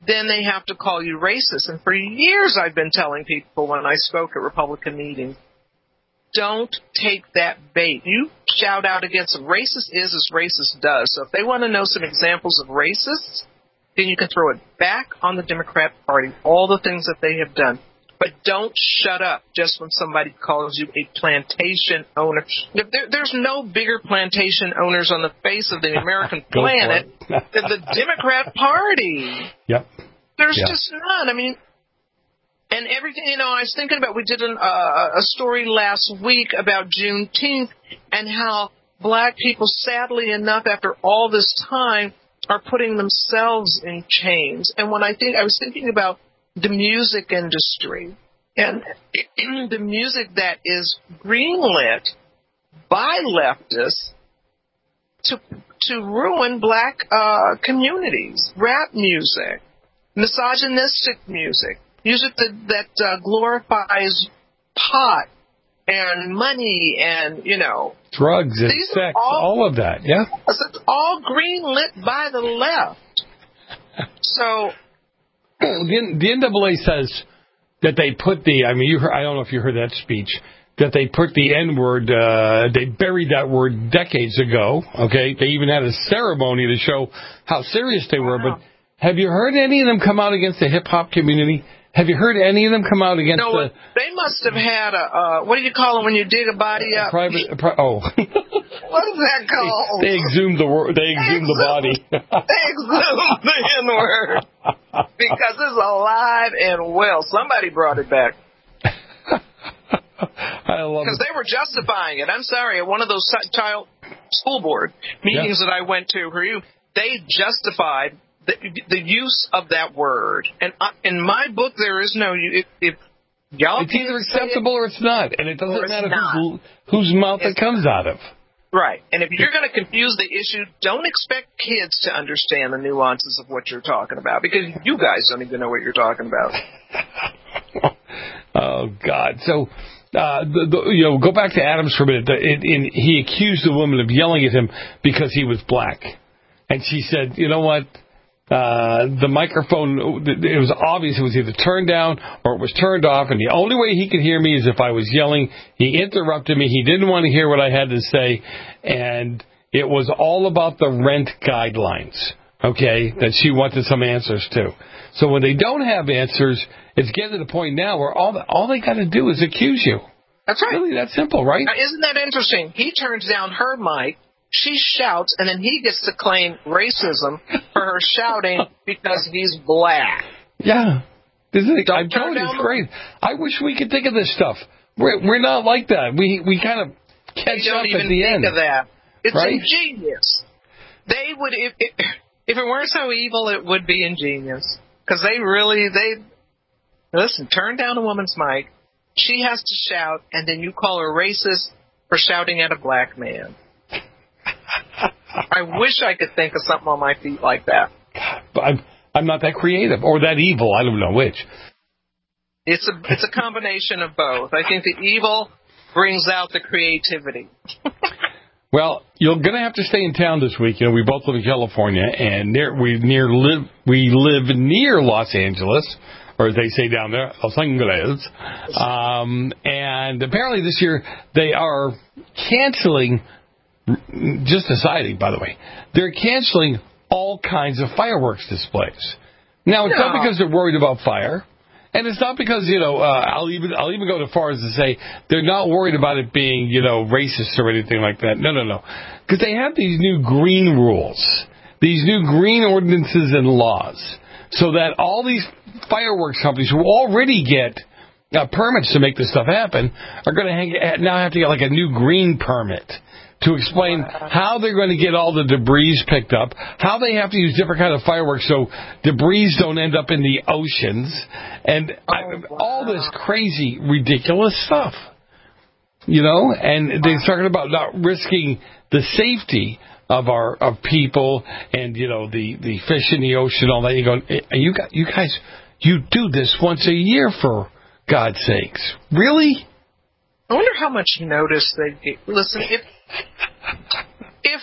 [SPEAKER 6] then they have to call you racist. And for years I've been telling people when I spoke at Republican meetings, don't take that bait. You shout out against them. Racist is as racist does. So if they want to know some examples of racists, then you can throw it back on the Democrat Party, all the things that they have done. But don't shut up just when somebody calls you a plantation owner. There, there's no bigger plantation owners on the face of the American planet than the Democrat Party.
[SPEAKER 2] Yep.
[SPEAKER 6] There's
[SPEAKER 2] yep.
[SPEAKER 6] just none. I mean, and everything, you know, I was thinking about, we did an, uh, a story last week about Juneteenth and how black people, sadly enough, after all this time, are putting themselves in chains. And when I think, I was thinking about the music industry and the music that is greenlit by leftists to to ruin black uh, communities. Rap music, misogynistic music, music that, that uh, glorifies pot and money and, you know,
[SPEAKER 2] drugs and sex, all, all of that, yeah.
[SPEAKER 6] It's all greenlit by the left. So
[SPEAKER 2] The, the N double A says that they put the, I mean, you heard, I don't know if you heard that speech, that they put the N-word, uh, they buried that word decades ago, okay? They even had a ceremony to show how serious they were. Wow. But have you heard any of them come out against the hip-hop community? Have you heard any of them come out against
[SPEAKER 6] no,
[SPEAKER 2] the...
[SPEAKER 6] They must have had a, uh, what do you call it when you dig a body up?
[SPEAKER 2] A private, a pri- oh.
[SPEAKER 6] What is that called?
[SPEAKER 2] They, they exhumed the word. They exhumed the body.
[SPEAKER 6] They exhumed the N-word. Because it's alive and well. Somebody brought it back.
[SPEAKER 2] I love it.
[SPEAKER 6] Because they were justifying it. I'm sorry, at one of those child school board meetings yeah. that I went to for you, they justified the, the use of that word. And I, in my book, there is no... If, if y'all
[SPEAKER 2] it's either acceptable it, or it's not. And it doesn't matter who, whose mouth
[SPEAKER 6] it's
[SPEAKER 2] it comes
[SPEAKER 6] not.
[SPEAKER 2] out of.
[SPEAKER 6] Right. And if you're going to confuse the issue, don't expect kids to understand the nuances of what you're talking about, because you guys don't even know what you're talking about.
[SPEAKER 2] Oh, God. So, uh, the, the, you know, go back to Adams for a minute. It, it, he accused the woman of yelling at him because he was black. And she said, you know what? Uh, the microphone, it was obvious it was either turned down or it was turned off, and the only way he could hear me is if I was yelling. He interrupted me. He didn't want to hear what I had to say, and it was all about the rent guidelines, okay, that she wanted some answers to. So when they don't have answers, it's getting to the point now where all the, all they got to do is accuse you.
[SPEAKER 6] That's right.
[SPEAKER 2] Really that simple, right?
[SPEAKER 6] Now, isn't that interesting? He turns down her mic. She shouts, and then he gets to claim racism for her shouting because he's black.
[SPEAKER 2] Yeah. Isn't it?
[SPEAKER 6] Don't
[SPEAKER 2] I'm telling you, it's great. I wish we could think of this stuff. We're, we're not like that. We we kind of catch
[SPEAKER 6] don't
[SPEAKER 2] up
[SPEAKER 6] even
[SPEAKER 2] at the
[SPEAKER 6] think
[SPEAKER 2] end.
[SPEAKER 6] of that. It's
[SPEAKER 2] right?
[SPEAKER 6] ingenious. They would, if, if, if it weren't so evil, it would be ingenious. Because they really, they, listen, turn down a woman's mic. She has to shout, and then you call her racist for shouting at a black man. I wish I could think of something on my feet like that.
[SPEAKER 2] But I'm, I'm not that creative or that evil. I don't know which.
[SPEAKER 6] It's a it's a combination of both. I think the evil brings out the creativity.
[SPEAKER 2] Well, you're going to have to stay in town this week. You know, we both live in California, and near, we near live we live near Los Angeles, or as they say down there, Los Angeles. Um, and apparently this year they are canceling. Just deciding, by the way, they're canceling all kinds of fireworks displays. Now, it's no. not because they're worried about fire, and it's not because, you know, uh, I'll even I'll even go as far as to say they're not worried about it being, you know, racist or anything like that. No, no, no. Because they have these new green rules, these new green ordinances and laws, so that all these fireworks companies who already get uh, permits to make this stuff happen are going to hang, now have to get like a new green permit to explain how they're going to get all the debris picked up, how they have to use different kind of fireworks so debris don't end up in the oceans, and oh, I, wow. all this crazy, ridiculous stuff. You know, and they're talking about not risking the safety of our of people and, you know, the, the fish in the ocean, all that. You go, you got, you guys, you do this once a year, for God's sakes. Really?
[SPEAKER 6] I wonder how much notice they get. Listen, if if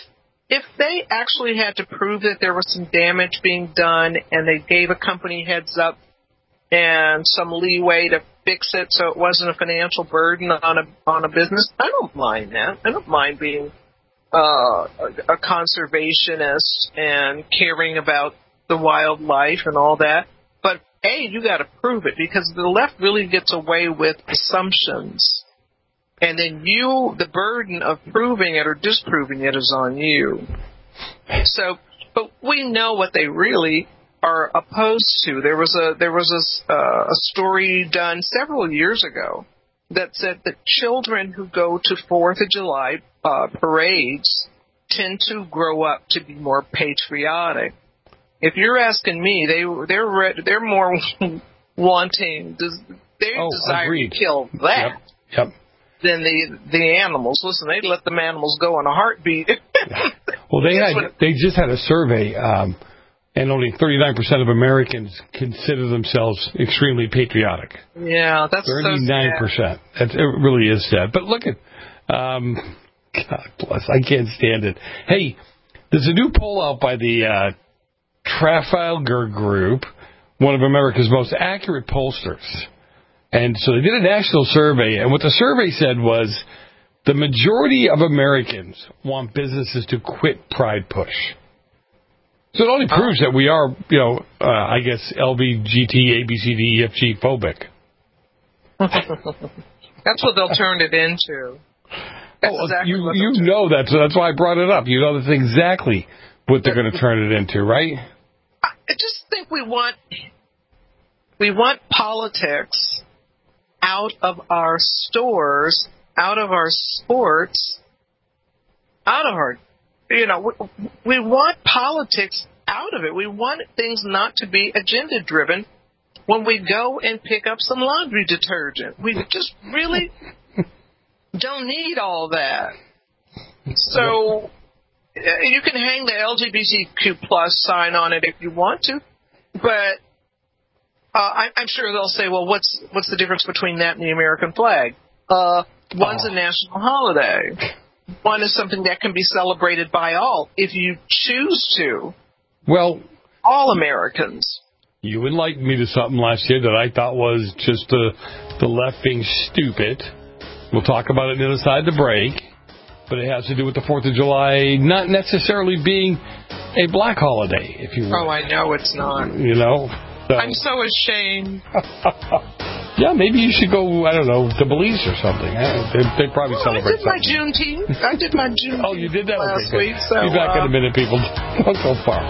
[SPEAKER 6] if they actually had to prove that there was some damage being done and they gave a company heads up and some leeway to fix it so it wasn't a financial burden on a on a business, I don't mind that. I don't mind being uh, a, a conservationist and caring about the wildlife and all that. But, A, you got to prove it, because the left really gets away with assumptions. And then you, the burden of proving it or disproving it is on you. So, but we know what they really are opposed to. There was a there was a, uh, a story done several years ago that said that children who go to Fourth of July uh, parades tend to grow up to be more patriotic. If you're asking me, they they're re- they're more wanting. They
[SPEAKER 2] oh,
[SPEAKER 6] desire
[SPEAKER 2] agreed.
[SPEAKER 6] to kill that.
[SPEAKER 2] Yep. yep.
[SPEAKER 6] Than the the animals. Listen, they let the animals go in a heartbeat.
[SPEAKER 2] Well, they had they just had a survey, um, and only thirty-nine percent of Americans consider themselves extremely patriotic.
[SPEAKER 6] Yeah, that's
[SPEAKER 2] thirty-nine percent. That's, it really is sad. But look at, um, God bless, I can't stand it. Hey, there's a new poll out by the uh, Trafalgar Group, one of America's most accurate pollsters. And so they did a national survey, and what the survey said was the majority of Americans want businesses to quit Pride Push. So it only proves that we are, you know, uh, I guess, L B G T, A B C D E F G phobic.
[SPEAKER 6] That's what they'll turn it into. That's
[SPEAKER 2] oh,
[SPEAKER 6] exactly
[SPEAKER 2] you
[SPEAKER 6] what
[SPEAKER 2] you know that, so that's why I brought it up. You know that's exactly what they're going to turn it into, right?
[SPEAKER 6] I just think we want we want politics out of our stores, out of our sports, out of our, you know, we, we want politics out of it. We want things not to be agenda driven when we go and pick up some laundry detergent. We just really don't need all that. So you can hang the L G B T Q plus sign on it if you want to, but Uh, I, I'm sure they'll say, well, what's what's the difference between that and the American flag? Uh, one's oh. a national holiday. One is something that can be celebrated by all, if you choose to.
[SPEAKER 2] Well,
[SPEAKER 6] all Americans.
[SPEAKER 2] You enlightened me to something last year that I thought was just the, the left being stupid. We'll talk about it inside the break. But it has to do with the fourth of July not necessarily being a black holiday, if you will.
[SPEAKER 6] Oh, I know it's not.
[SPEAKER 2] You know? So.
[SPEAKER 6] I'm so ashamed.
[SPEAKER 2] Yeah, maybe you should go, I don't know, to Belize or something. They, they probably
[SPEAKER 6] oh,
[SPEAKER 2] celebrate
[SPEAKER 6] I did something. my Juneteenth. I did my Juneteenth
[SPEAKER 2] Oh, you did that?
[SPEAKER 6] last
[SPEAKER 2] Okay,
[SPEAKER 6] week. So,
[SPEAKER 2] be back
[SPEAKER 6] uh,
[SPEAKER 2] in a minute, people. Don't go far.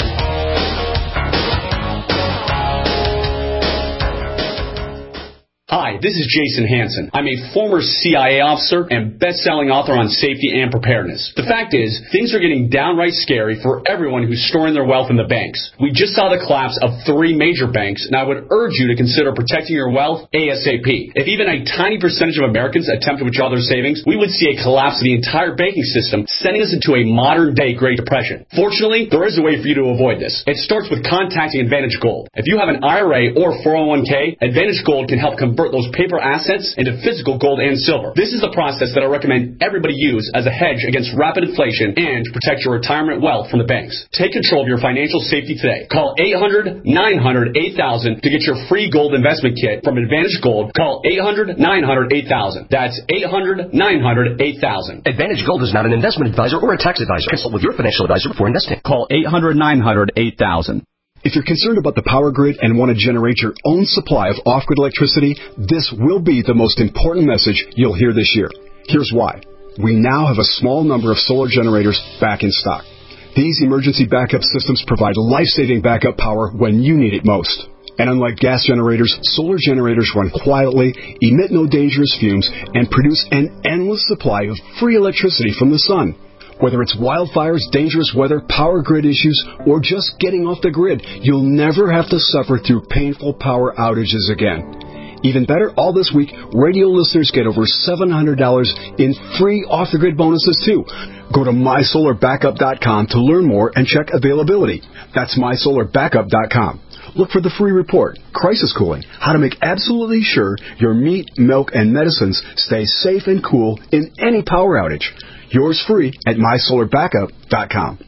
[SPEAKER 21] Hi, this is Jason Hansen. I'm a former C I A officer and best-selling author on safety and preparedness. The fact is, things are getting downright scary for everyone who's storing their wealth in the banks. We just saw the collapse of three major banks, and I would urge you to consider protecting your wealth ASAP. If even a tiny percentage of Americans attempt to withdraw their savings, we would see a collapse of the entire banking system, sending us into a modern-day Great Depression. Fortunately, there is a way for you to avoid this. It starts with contacting Advantage Gold. If you have an I R A or four oh one k, Advantage Gold can help convert those paper assets into physical gold and silver. This is the process that I recommend everybody use as a hedge against rapid inflation and to protect your retirement wealth from the banks. Take control of your financial safety today. Call eight hundred, nine hundred, eight thousand to get your free gold investment kit from Advantage Gold. Call eight hundred, nine hundred, eight thousand. That's eight hundred, nine hundred, eight thousand.
[SPEAKER 22] Advantage Gold is not an investment advisor or a tax advisor. Consult with your financial advisor before investing.
[SPEAKER 21] Call eight hundred, nine hundred, eight thousand.
[SPEAKER 23] If you're concerned about the power grid and want to generate your own supply of off-grid electricity, this will be the most important message you'll hear this year. Here's why. We now have a small number of solar generators back in stock. These emergency backup systems provide life-saving backup power when you need it most. And unlike gas generators, solar generators run quietly, emit no dangerous fumes, and produce an endless supply of free electricity from the sun. Whether it's wildfires, dangerous weather, power grid issues, or just getting off the grid, you'll never have to suffer through painful power outages again. Even better, all this week, radio listeners get over seven hundred dollars in free off-the-grid bonuses, too. Go to my solar backup dot com to learn more and check availability. That's my solar backup dot com. Look for the free report, Crisis Cooling, how to make absolutely sure your meat, milk, and medicines stay safe and cool in any power outage. Yours free at my solar backup dot com.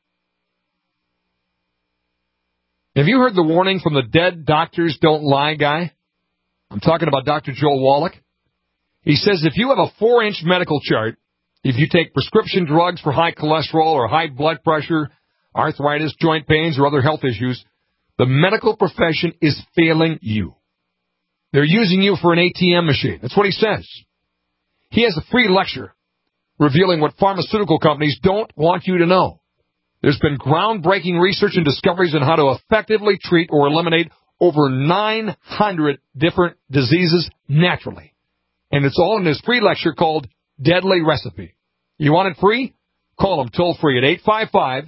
[SPEAKER 1] Have you heard the warning from the Dead Doctors Don't Lie guy? I'm talking about Doctor Joel Wallach. He says if you have a four-inch medical chart, if you take prescription drugs for high cholesterol or high blood pressure, arthritis, joint pains, or other health issues, the medical profession is failing you. They're using you for an A T M machine. That's what he says. He has a free lecture revealing what pharmaceutical companies don't want you to know. There's been groundbreaking research and discoveries on how to effectively treat or eliminate over nine hundred different diseases naturally. And it's all in this free lecture called Deadly Recipe. You want it free? Call them toll free at eight five five,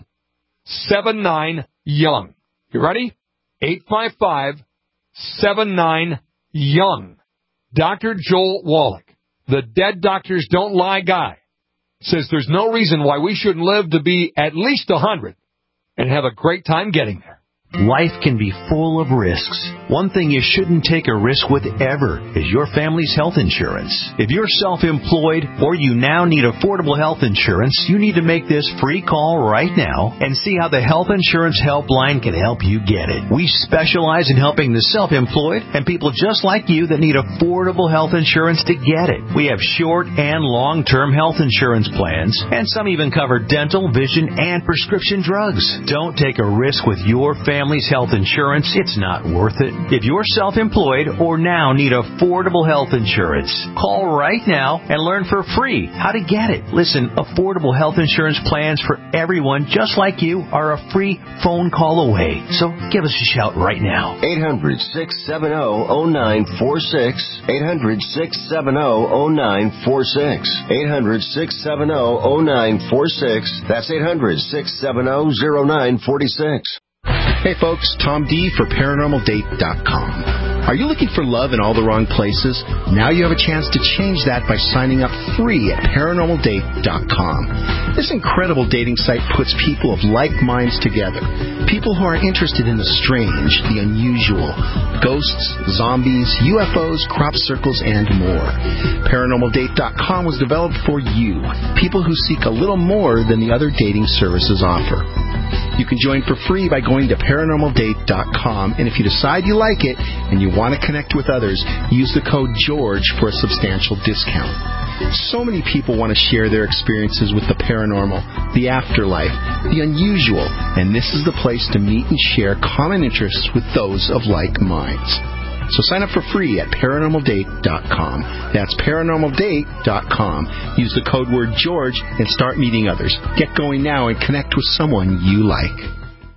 [SPEAKER 1] seven nine, young. You ready? eight five five, seven nine, young. Doctor Joel Wallach, the Dead Doctors Don't Lie guy, says there's no reason why we shouldn't live to be at least one hundred and have a great time getting there.
[SPEAKER 4] Life can be full of risks. One thing you shouldn't take a risk with ever is your family's health insurance. If you're self-employed or you now need affordable health insurance, you need to make this free call right now and see how the Health Insurance Helpline can help you get it. We specialize in helping the self-employed and people just like you that need affordable health insurance to get it. We have short and long-term health insurance plans, and some even cover dental, vision, and prescription drugs. Don't take a risk with your family. Family's health insurance, it's not worth it. If you're self-employed or now need affordable health insurance, call right now and learn for free how to get it. Listen, affordable health insurance plans for everyone just like you are a free phone call away. So give us a shout right now.
[SPEAKER 9] eight hundred, six seven zero, zero nine four six. eight hundred, six seven zero, zero nine four six. eight hundred, six seven zero, zero nine four six. That's eight hundred, six seven zero, zero nine four six.
[SPEAKER 3] Hey folks, Tom D for paranormal date dot com. Are you looking for love in all the wrong places? Now you have a chance to change that by signing up free at paranormal date dot com. This incredible dating site puts people of like minds together. People who are interested in the strange, the unusual, ghosts, zombies, U F Os, crop circles, and more. paranormal date dot com was developed for you, people who seek a little more than the other dating services offer. You can join for free by going to paranormal date dot com, and if you decide you like it and you want to connect with others, use the code GEORGE for a substantial discount. So many people want to share their experiences with the paranormal, the afterlife, the unusual, and this is the place to meet and share common interests with those of like minds. So sign up for free at paranormal date dot com. That's paranormal date dot com. Use the code word George and start meeting others. Get going now and connect with someone you like.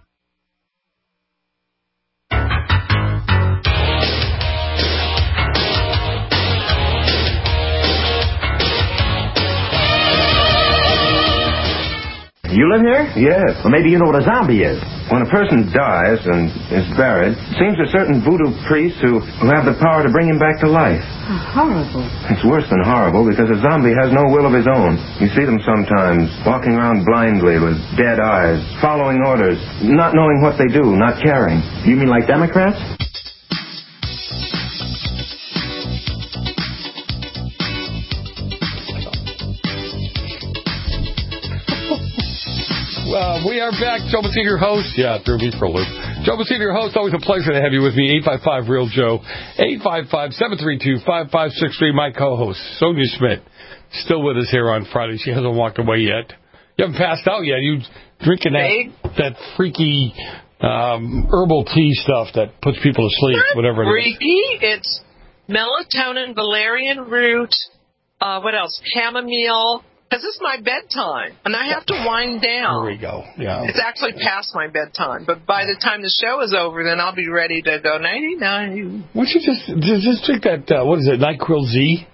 [SPEAKER 5] You live here? Yes. Well, maybe you know what a zombie is. When a person dies and is buried, it seems there are certain voodoo priests who, who have the power to bring him back to life.
[SPEAKER 11] How horrible.
[SPEAKER 5] It's worse than horrible because a zombie has no will of his own. You see them sometimes walking around blindly with dead eyes, following orders, not knowing what they do, not caring. You mean like Democrats?
[SPEAKER 2] Uh, we are back. Joe Messina, your host. Yeah, threw me for a loop. Joe Messina, your host. Always a pleasure to have you with me. eight five five, real Joe. eight five five, seven three two, five five six three. My co-host, Sonia Schmidt, still with us here on Friday. She hasn't walked away yet. You haven't passed out yet. You drinking that, that freaky um, herbal tea stuff that puts people to sleep,
[SPEAKER 6] Not
[SPEAKER 2] whatever it is.
[SPEAKER 6] Freaky. It's melatonin, valerian root, uh, what else? Chamomile. Because it's my bedtime, and I have to wind down.
[SPEAKER 2] There we go. Yeah.
[SPEAKER 6] It's actually past my bedtime, but by the time the show is over, then I'll be ready to go ninety-nine.
[SPEAKER 2] Why don't you just, just drink that, uh, what is it, NyQuil Z?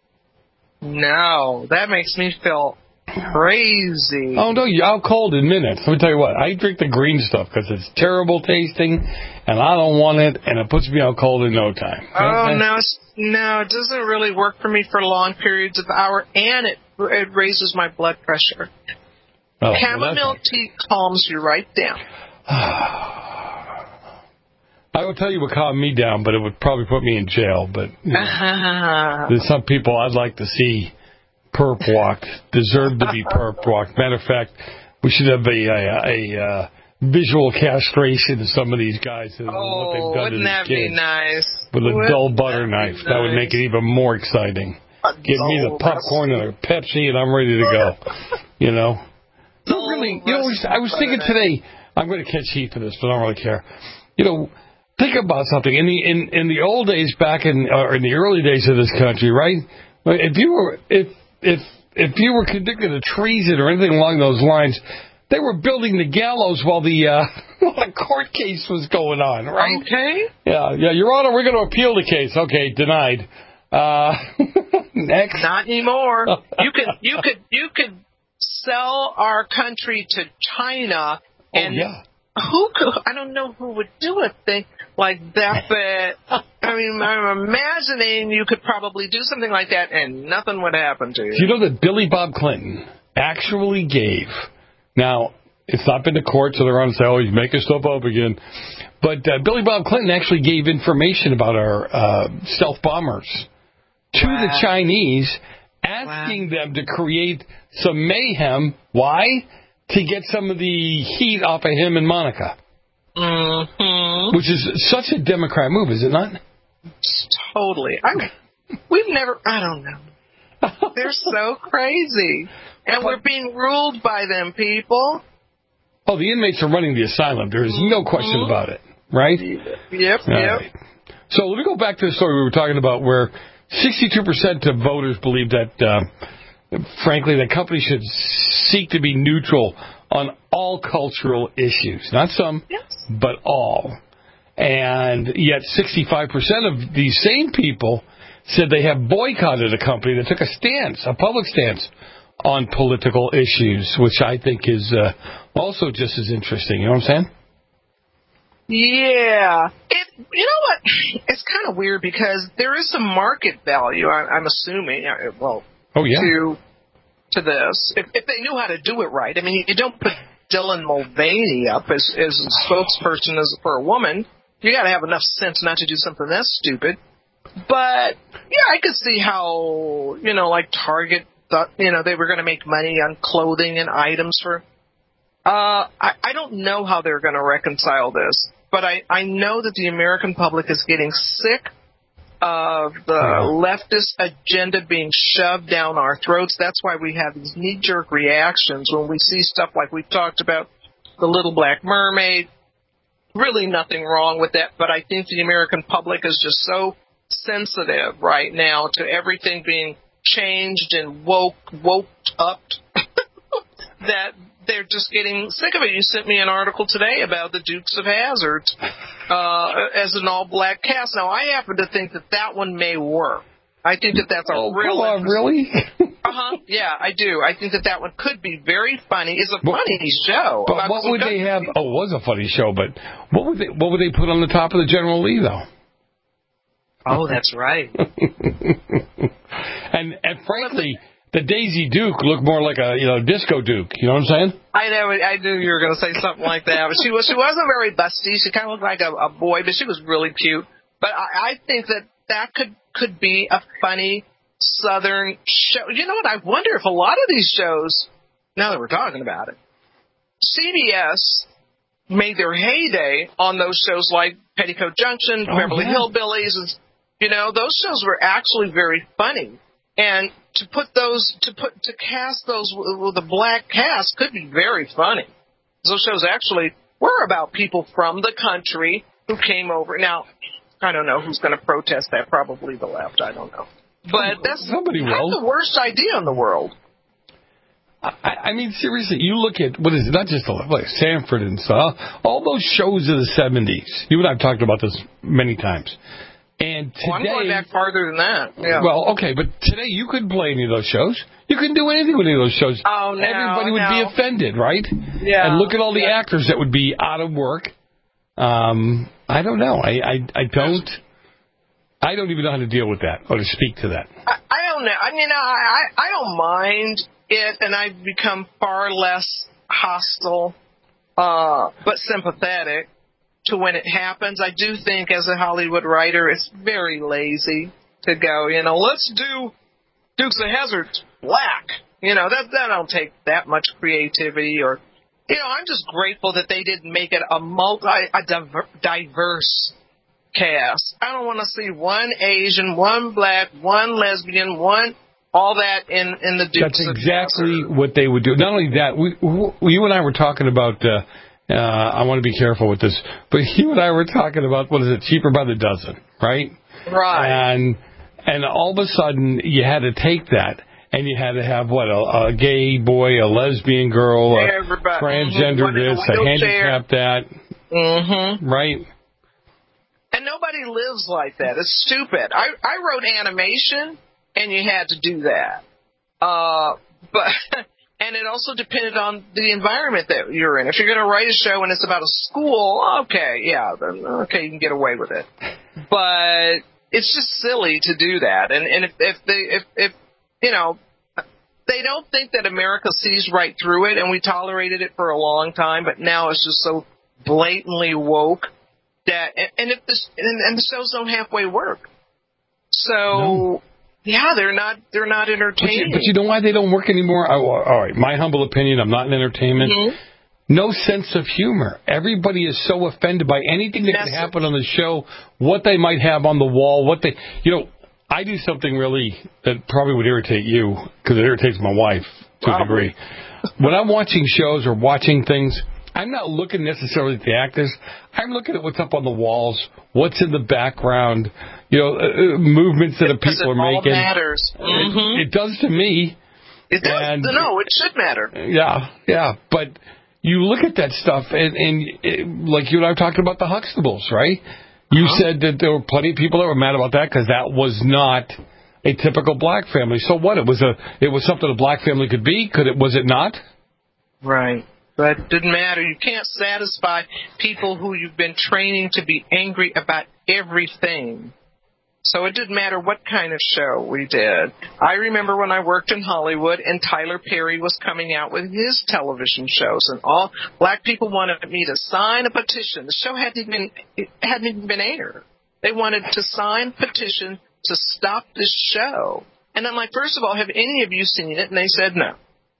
[SPEAKER 6] No, that makes me feel crazy.
[SPEAKER 2] Oh, no, I'll call it in minutes. Let me tell you what, I drink the green stuff because it's terrible tasting, and I don't want it, and it puts me out cold in no time.
[SPEAKER 6] Oh, no, no, it doesn't really work for me for long periods of hour, and it it raises my blood pressure.
[SPEAKER 2] Oh,
[SPEAKER 6] Chamomile
[SPEAKER 2] well,
[SPEAKER 6] tea calms you right down.
[SPEAKER 2] I would tell you what calmed me down, but it would probably put me in jail. But you know, there's some people I'd like to see perp walked. Deserved to be perp walked. Matter of fact, we should have a, a, a uh, visual castration of some of these guys. And
[SPEAKER 6] oh,
[SPEAKER 2] what they've done
[SPEAKER 6] wouldn't
[SPEAKER 2] to
[SPEAKER 6] that
[SPEAKER 2] kids
[SPEAKER 6] be nice?
[SPEAKER 2] with a
[SPEAKER 6] Wouldn't
[SPEAKER 2] dull butter
[SPEAKER 6] that
[SPEAKER 2] knife.
[SPEAKER 6] nice?
[SPEAKER 2] That would make it even more exciting. A Give me the popcorn and a Pepsi, and I'm ready to go. You know. No, really. You know, I was thinking today. I'm going to catch heat for this, but I don't really care. You know, think about something. In the in, in the old days, back in or in the early days of this country, right? If you were if if if you were convicted of treason or anything along those lines, they were building the gallows while the uh, while the court case was going on, right?
[SPEAKER 6] Okay.
[SPEAKER 2] Yeah, yeah. Your Honor, we're going to appeal the case. Okay, denied. Uh, next.
[SPEAKER 6] Not anymore. You could you could you could sell our country to China, and
[SPEAKER 2] oh, yeah.
[SPEAKER 6] who could? I don't know who would do a thing like that, but I mean, I'm imagining you could probably do something like that, and nothing would happen to you.
[SPEAKER 2] Do you know that Billy Bob Clinton actually gave? Now, it's not been to court, so they're on to say, oh, he's making stuff up again. But uh, Billy Bob Clinton actually gave information about our uh, stealth bombers to wow. the Chinese, asking wow. them to create some mayhem. Why? To get some of the heat off of him and Monica.
[SPEAKER 6] Mm-hmm.
[SPEAKER 2] Which is such a Democrat move, is it not?
[SPEAKER 6] Totally. I mean, we've never, I don't know. They're so crazy. And we're being ruled by them, people.
[SPEAKER 2] Oh, the inmates are running the asylum. There is no question
[SPEAKER 6] mm-hmm.
[SPEAKER 2] about it, right?
[SPEAKER 6] Yep,
[SPEAKER 2] All
[SPEAKER 6] yep.
[SPEAKER 2] Right. So let me go back to the story we were talking about where sixty-two percent of voters believe that, uh, frankly, that companies should seek to be neutral on all cultural issues. Not some,
[SPEAKER 6] yes.
[SPEAKER 2] but all. And yet sixty-five percent of these same people said they have boycotted a company that took a stance, a public stance, on political issues, which I think is uh, also just as interesting. You know what I'm saying?
[SPEAKER 6] Yeah. It, you know what? It's kind of weird because there is some market value, I, I'm assuming, well,
[SPEAKER 2] oh, yeah.
[SPEAKER 6] to to this. If, if they knew how to do it right. I mean, you don't put Dylan Mulvaney up as, as a spokesperson as, for a woman. You got to have enough sense not to do something that stupid. But, yeah, I could see how, you know, like Target thought, you know, they were going to make money on clothing and items for... Uh, I, I don't know how they're going to reconcile this, but I, I know that the American public is getting sick of the leftist agenda being shoved down our throats. That's why we have these knee-jerk reactions when we see stuff like we've talked about, The Little Black Mermaid. Really nothing wrong with that, but I think the American public is just so sensitive right now to everything being changed and woke, woke up that they're just getting sick of it. You sent me an article today about the Dukes of Hazzard uh, as an all-black cast. Now, I happen to think that that one may work. I think that that's a
[SPEAKER 2] oh,
[SPEAKER 6] real...
[SPEAKER 2] Come on, really?
[SPEAKER 6] uh-huh. Yeah, I do. I think that that one could be very funny. It's a but, funny show.
[SPEAKER 2] But what would they have... Oh, it was a funny show, but what would they what would they put on the top of the General Lee, though?
[SPEAKER 6] Oh, that's right.
[SPEAKER 2] and and frankly... The Daisy Duke looked more like a, you know, disco Duke. You know what I'm saying?
[SPEAKER 6] I know. I knew you were going to say something like that. But she was. She wasn't very busty. She kind of looked like a, a boy, but she was really cute. But I, I think that that could could be a funny Southern show. You know what? I wonder if a lot of these shows, now that we're talking about it, C B S made their heyday on those shows like Petticoat Junction,
[SPEAKER 2] oh,
[SPEAKER 6] Beverly
[SPEAKER 2] yeah.
[SPEAKER 6] Hillbillies. And, you know, those shows were actually very funny. And to put those, to put, to cast those with a black cast could be very funny. Those shows actually were about people from the country who came over. Now, I don't know who's going to protest that. Probably the left. I don't know. But that's
[SPEAKER 2] Somebody
[SPEAKER 6] not
[SPEAKER 2] will.
[SPEAKER 6] the worst idea in the world.
[SPEAKER 2] I, I mean, seriously, you look at, what is it, not just the left, like Sanford and stuff, all those shows of the seventies. You and I have talked about this many times. And today,
[SPEAKER 6] well, I'm going back farther than that. Yeah.
[SPEAKER 2] Well, okay, but today you couldn't play any of those shows. You couldn't do anything with any of those shows.
[SPEAKER 6] Oh, no,
[SPEAKER 2] Everybody would
[SPEAKER 6] no.
[SPEAKER 2] be offended, right?
[SPEAKER 6] Yeah.
[SPEAKER 2] And look at all the
[SPEAKER 6] yeah.
[SPEAKER 2] actors that would be out of work. Um, I don't know. I, I, I don't. I don't even know how to deal with that or to speak to that.
[SPEAKER 6] I, I don't know. I mean, I, I don't mind it, and I've become far less hostile, uh, but sympathetic to when it happens. I do think as a Hollywood writer, it's very lazy to go, you know, let's do Dukes of Hazzard black. You know, that that don't take that much creativity or, you know, I'm just grateful that they didn't make it a multi, a diver, diverse cast. I don't want to see one Asian, one black, one lesbian, one, all that in, in the Dukes
[SPEAKER 2] That's
[SPEAKER 6] of
[SPEAKER 2] exactly
[SPEAKER 6] Hazzard.
[SPEAKER 2] what they would do. Not only that, we, we, you and I were talking about, uh, uh, I want to be careful with this, but you and I were talking about, what is it, cheaper by the dozen, right?
[SPEAKER 6] Right.
[SPEAKER 2] And, and all of a sudden, you had to take that. And you had to have, what, a, a gay boy, a lesbian girl, a
[SPEAKER 6] Everybody.
[SPEAKER 2] transgender
[SPEAKER 6] Mm-hmm.
[SPEAKER 2] this, a handicap that.
[SPEAKER 6] Mm-hmm.
[SPEAKER 2] Right?
[SPEAKER 6] And nobody lives like that. It's stupid. I, I wrote animation, and you had to do that. Uh, but and it also depended on the environment that you're in. If you're going to write a show and it's about a school, okay, yeah, then, okay, you can get away with it. But it's just silly to do that. And, and if, if they, if, if, you know, they don't think that America sees right through it, and we tolerated it for a long time, but now it's just so blatantly woke that, and if this, and, and the shows don't halfway work. So, no. yeah, they're not, they're not entertaining.
[SPEAKER 2] But you, but you know why they don't work anymore? Oh, all right, my humble opinion, I'm not in entertainment. Mm-hmm. No sense of humor. Everybody is so offended by anything that That's can happen on the show, what they might have on the wall, what they, you know, I do something really that probably would irritate you, because it irritates my wife to a degree. When I'm watching shows or watching things, I'm not looking necessarily at the actors. I'm looking at what's up on the walls, what's in the background, you know, uh, movements that the people are making.
[SPEAKER 6] It all matters. Mm-hmm.
[SPEAKER 2] It, it does to me.
[SPEAKER 6] It does.
[SPEAKER 2] And,
[SPEAKER 6] no, it should matter.
[SPEAKER 2] Yeah, yeah. But you look at that stuff, and, and it, like you and I were talking about the Huxtables, right? You uh-huh. said that there were plenty of people that were mad about that because that was not a typical black family. So what? It was a it was something a black family could be. Could it? Was it not?
[SPEAKER 6] Right. But it didn't matter. You can't satisfy people who you've been training to be angry about everything. So it didn't matter what kind of show we did. I remember when I worked in Hollywood and Tyler Perry was coming out with his television shows, and all black people wanted me to sign a petition. The show hadn't even, it hadn't even been aired. They wanted to sign a petition to stop this show. And I'm like, first of all, have any of you seen it? And they said no.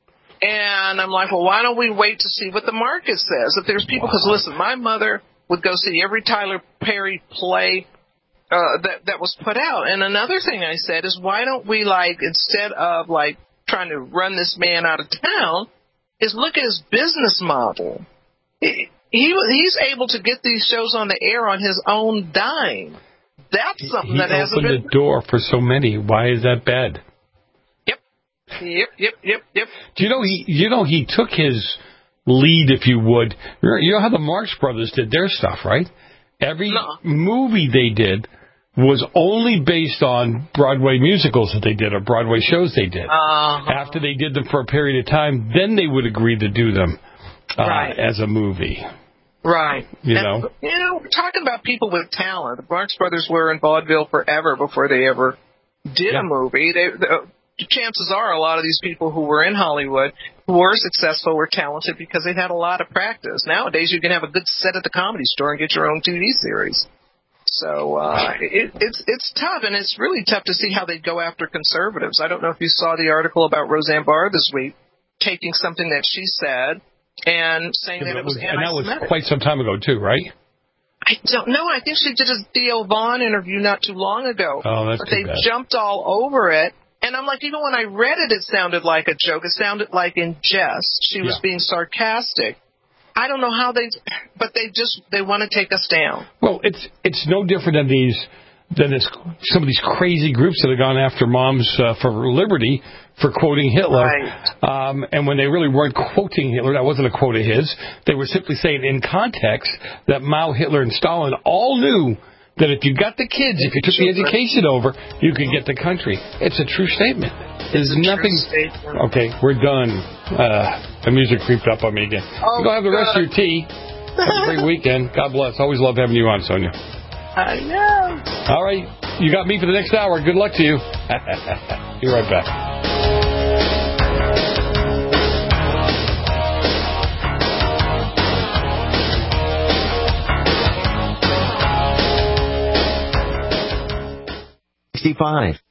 [SPEAKER 6] And I'm like, well, why don't we wait to see what the market says? If there's people, because listen, my mother would go see every Tyler Perry play Uh, that that was put out. And another thing I said is, why don't we, like, instead of, like, trying to run this man out of town, is look at his business model. He, he He's able to get these shows on the air on his own dime. That's something
[SPEAKER 2] he
[SPEAKER 6] that hasn't been...
[SPEAKER 2] He opened the door for so many. Why is that bad?
[SPEAKER 6] Yep. Yep, yep, yep, yep.
[SPEAKER 2] Do you know he, you know, he took his lead, if you would. You know how the Marx Brothers did their stuff, right? Every no. movie they did was only based on Broadway musicals that they did or Broadway shows they did.
[SPEAKER 6] Uh-huh.
[SPEAKER 2] After they did them for a period of time, then they would agree to do them uh,
[SPEAKER 6] right.
[SPEAKER 2] as a movie.
[SPEAKER 6] Right.
[SPEAKER 2] You
[SPEAKER 6] and,
[SPEAKER 2] know?
[SPEAKER 6] You know, we're talking about people with talent. The Marx Brothers were in vaudeville forever before they ever did yeah. a movie. They, the, chances are a lot of these people who were in Hollywood who were successful were talented because they had a lot of practice. Nowadays, you can have a good set at the Comedy Store and get your own T V series. So uh, it, it's it's tough, and it's really tough to see how they go after conservatives. I don't know if you saw the article about Roseanne Barr this week, taking something that she said and saying yeah, that it was, was anti-Semitic.
[SPEAKER 2] And that was quite some time ago, too, right?
[SPEAKER 6] I don't know. I think she did a Theo Vaughn interview not too long ago.
[SPEAKER 2] Oh, that's
[SPEAKER 6] But
[SPEAKER 2] too
[SPEAKER 6] they
[SPEAKER 2] bad.
[SPEAKER 6] jumped all over it. And I'm like, even when I read it, it sounded like a joke. It sounded like in jest. She was yeah. being sarcastic. I don't know how they, but they just, they want to take us down.
[SPEAKER 2] Well, it's it's no different than these, than this, some of these crazy groups that have gone after moms uh, for liberty for quoting Hitler.
[SPEAKER 6] Right.
[SPEAKER 2] Um, and when they really weren't quoting Hitler, that wasn't a quote of his. They were simply saying in context that Mao, Hitler, and Stalin all knew that if you got the kids, if you took the education over, you could get the country. It's a true statement. There's
[SPEAKER 6] it's
[SPEAKER 2] nothing. Okay, we're done. Uh, the music creeped up on me again.
[SPEAKER 6] Oh,
[SPEAKER 2] go have the
[SPEAKER 6] God.
[SPEAKER 2] rest of your tea. Have a great weekend. God bless. Always love having you on, Sonia.
[SPEAKER 6] I know.
[SPEAKER 2] All right, you got me for the next hour. Good luck to you. Be right back.
[SPEAKER 3] sixty-five.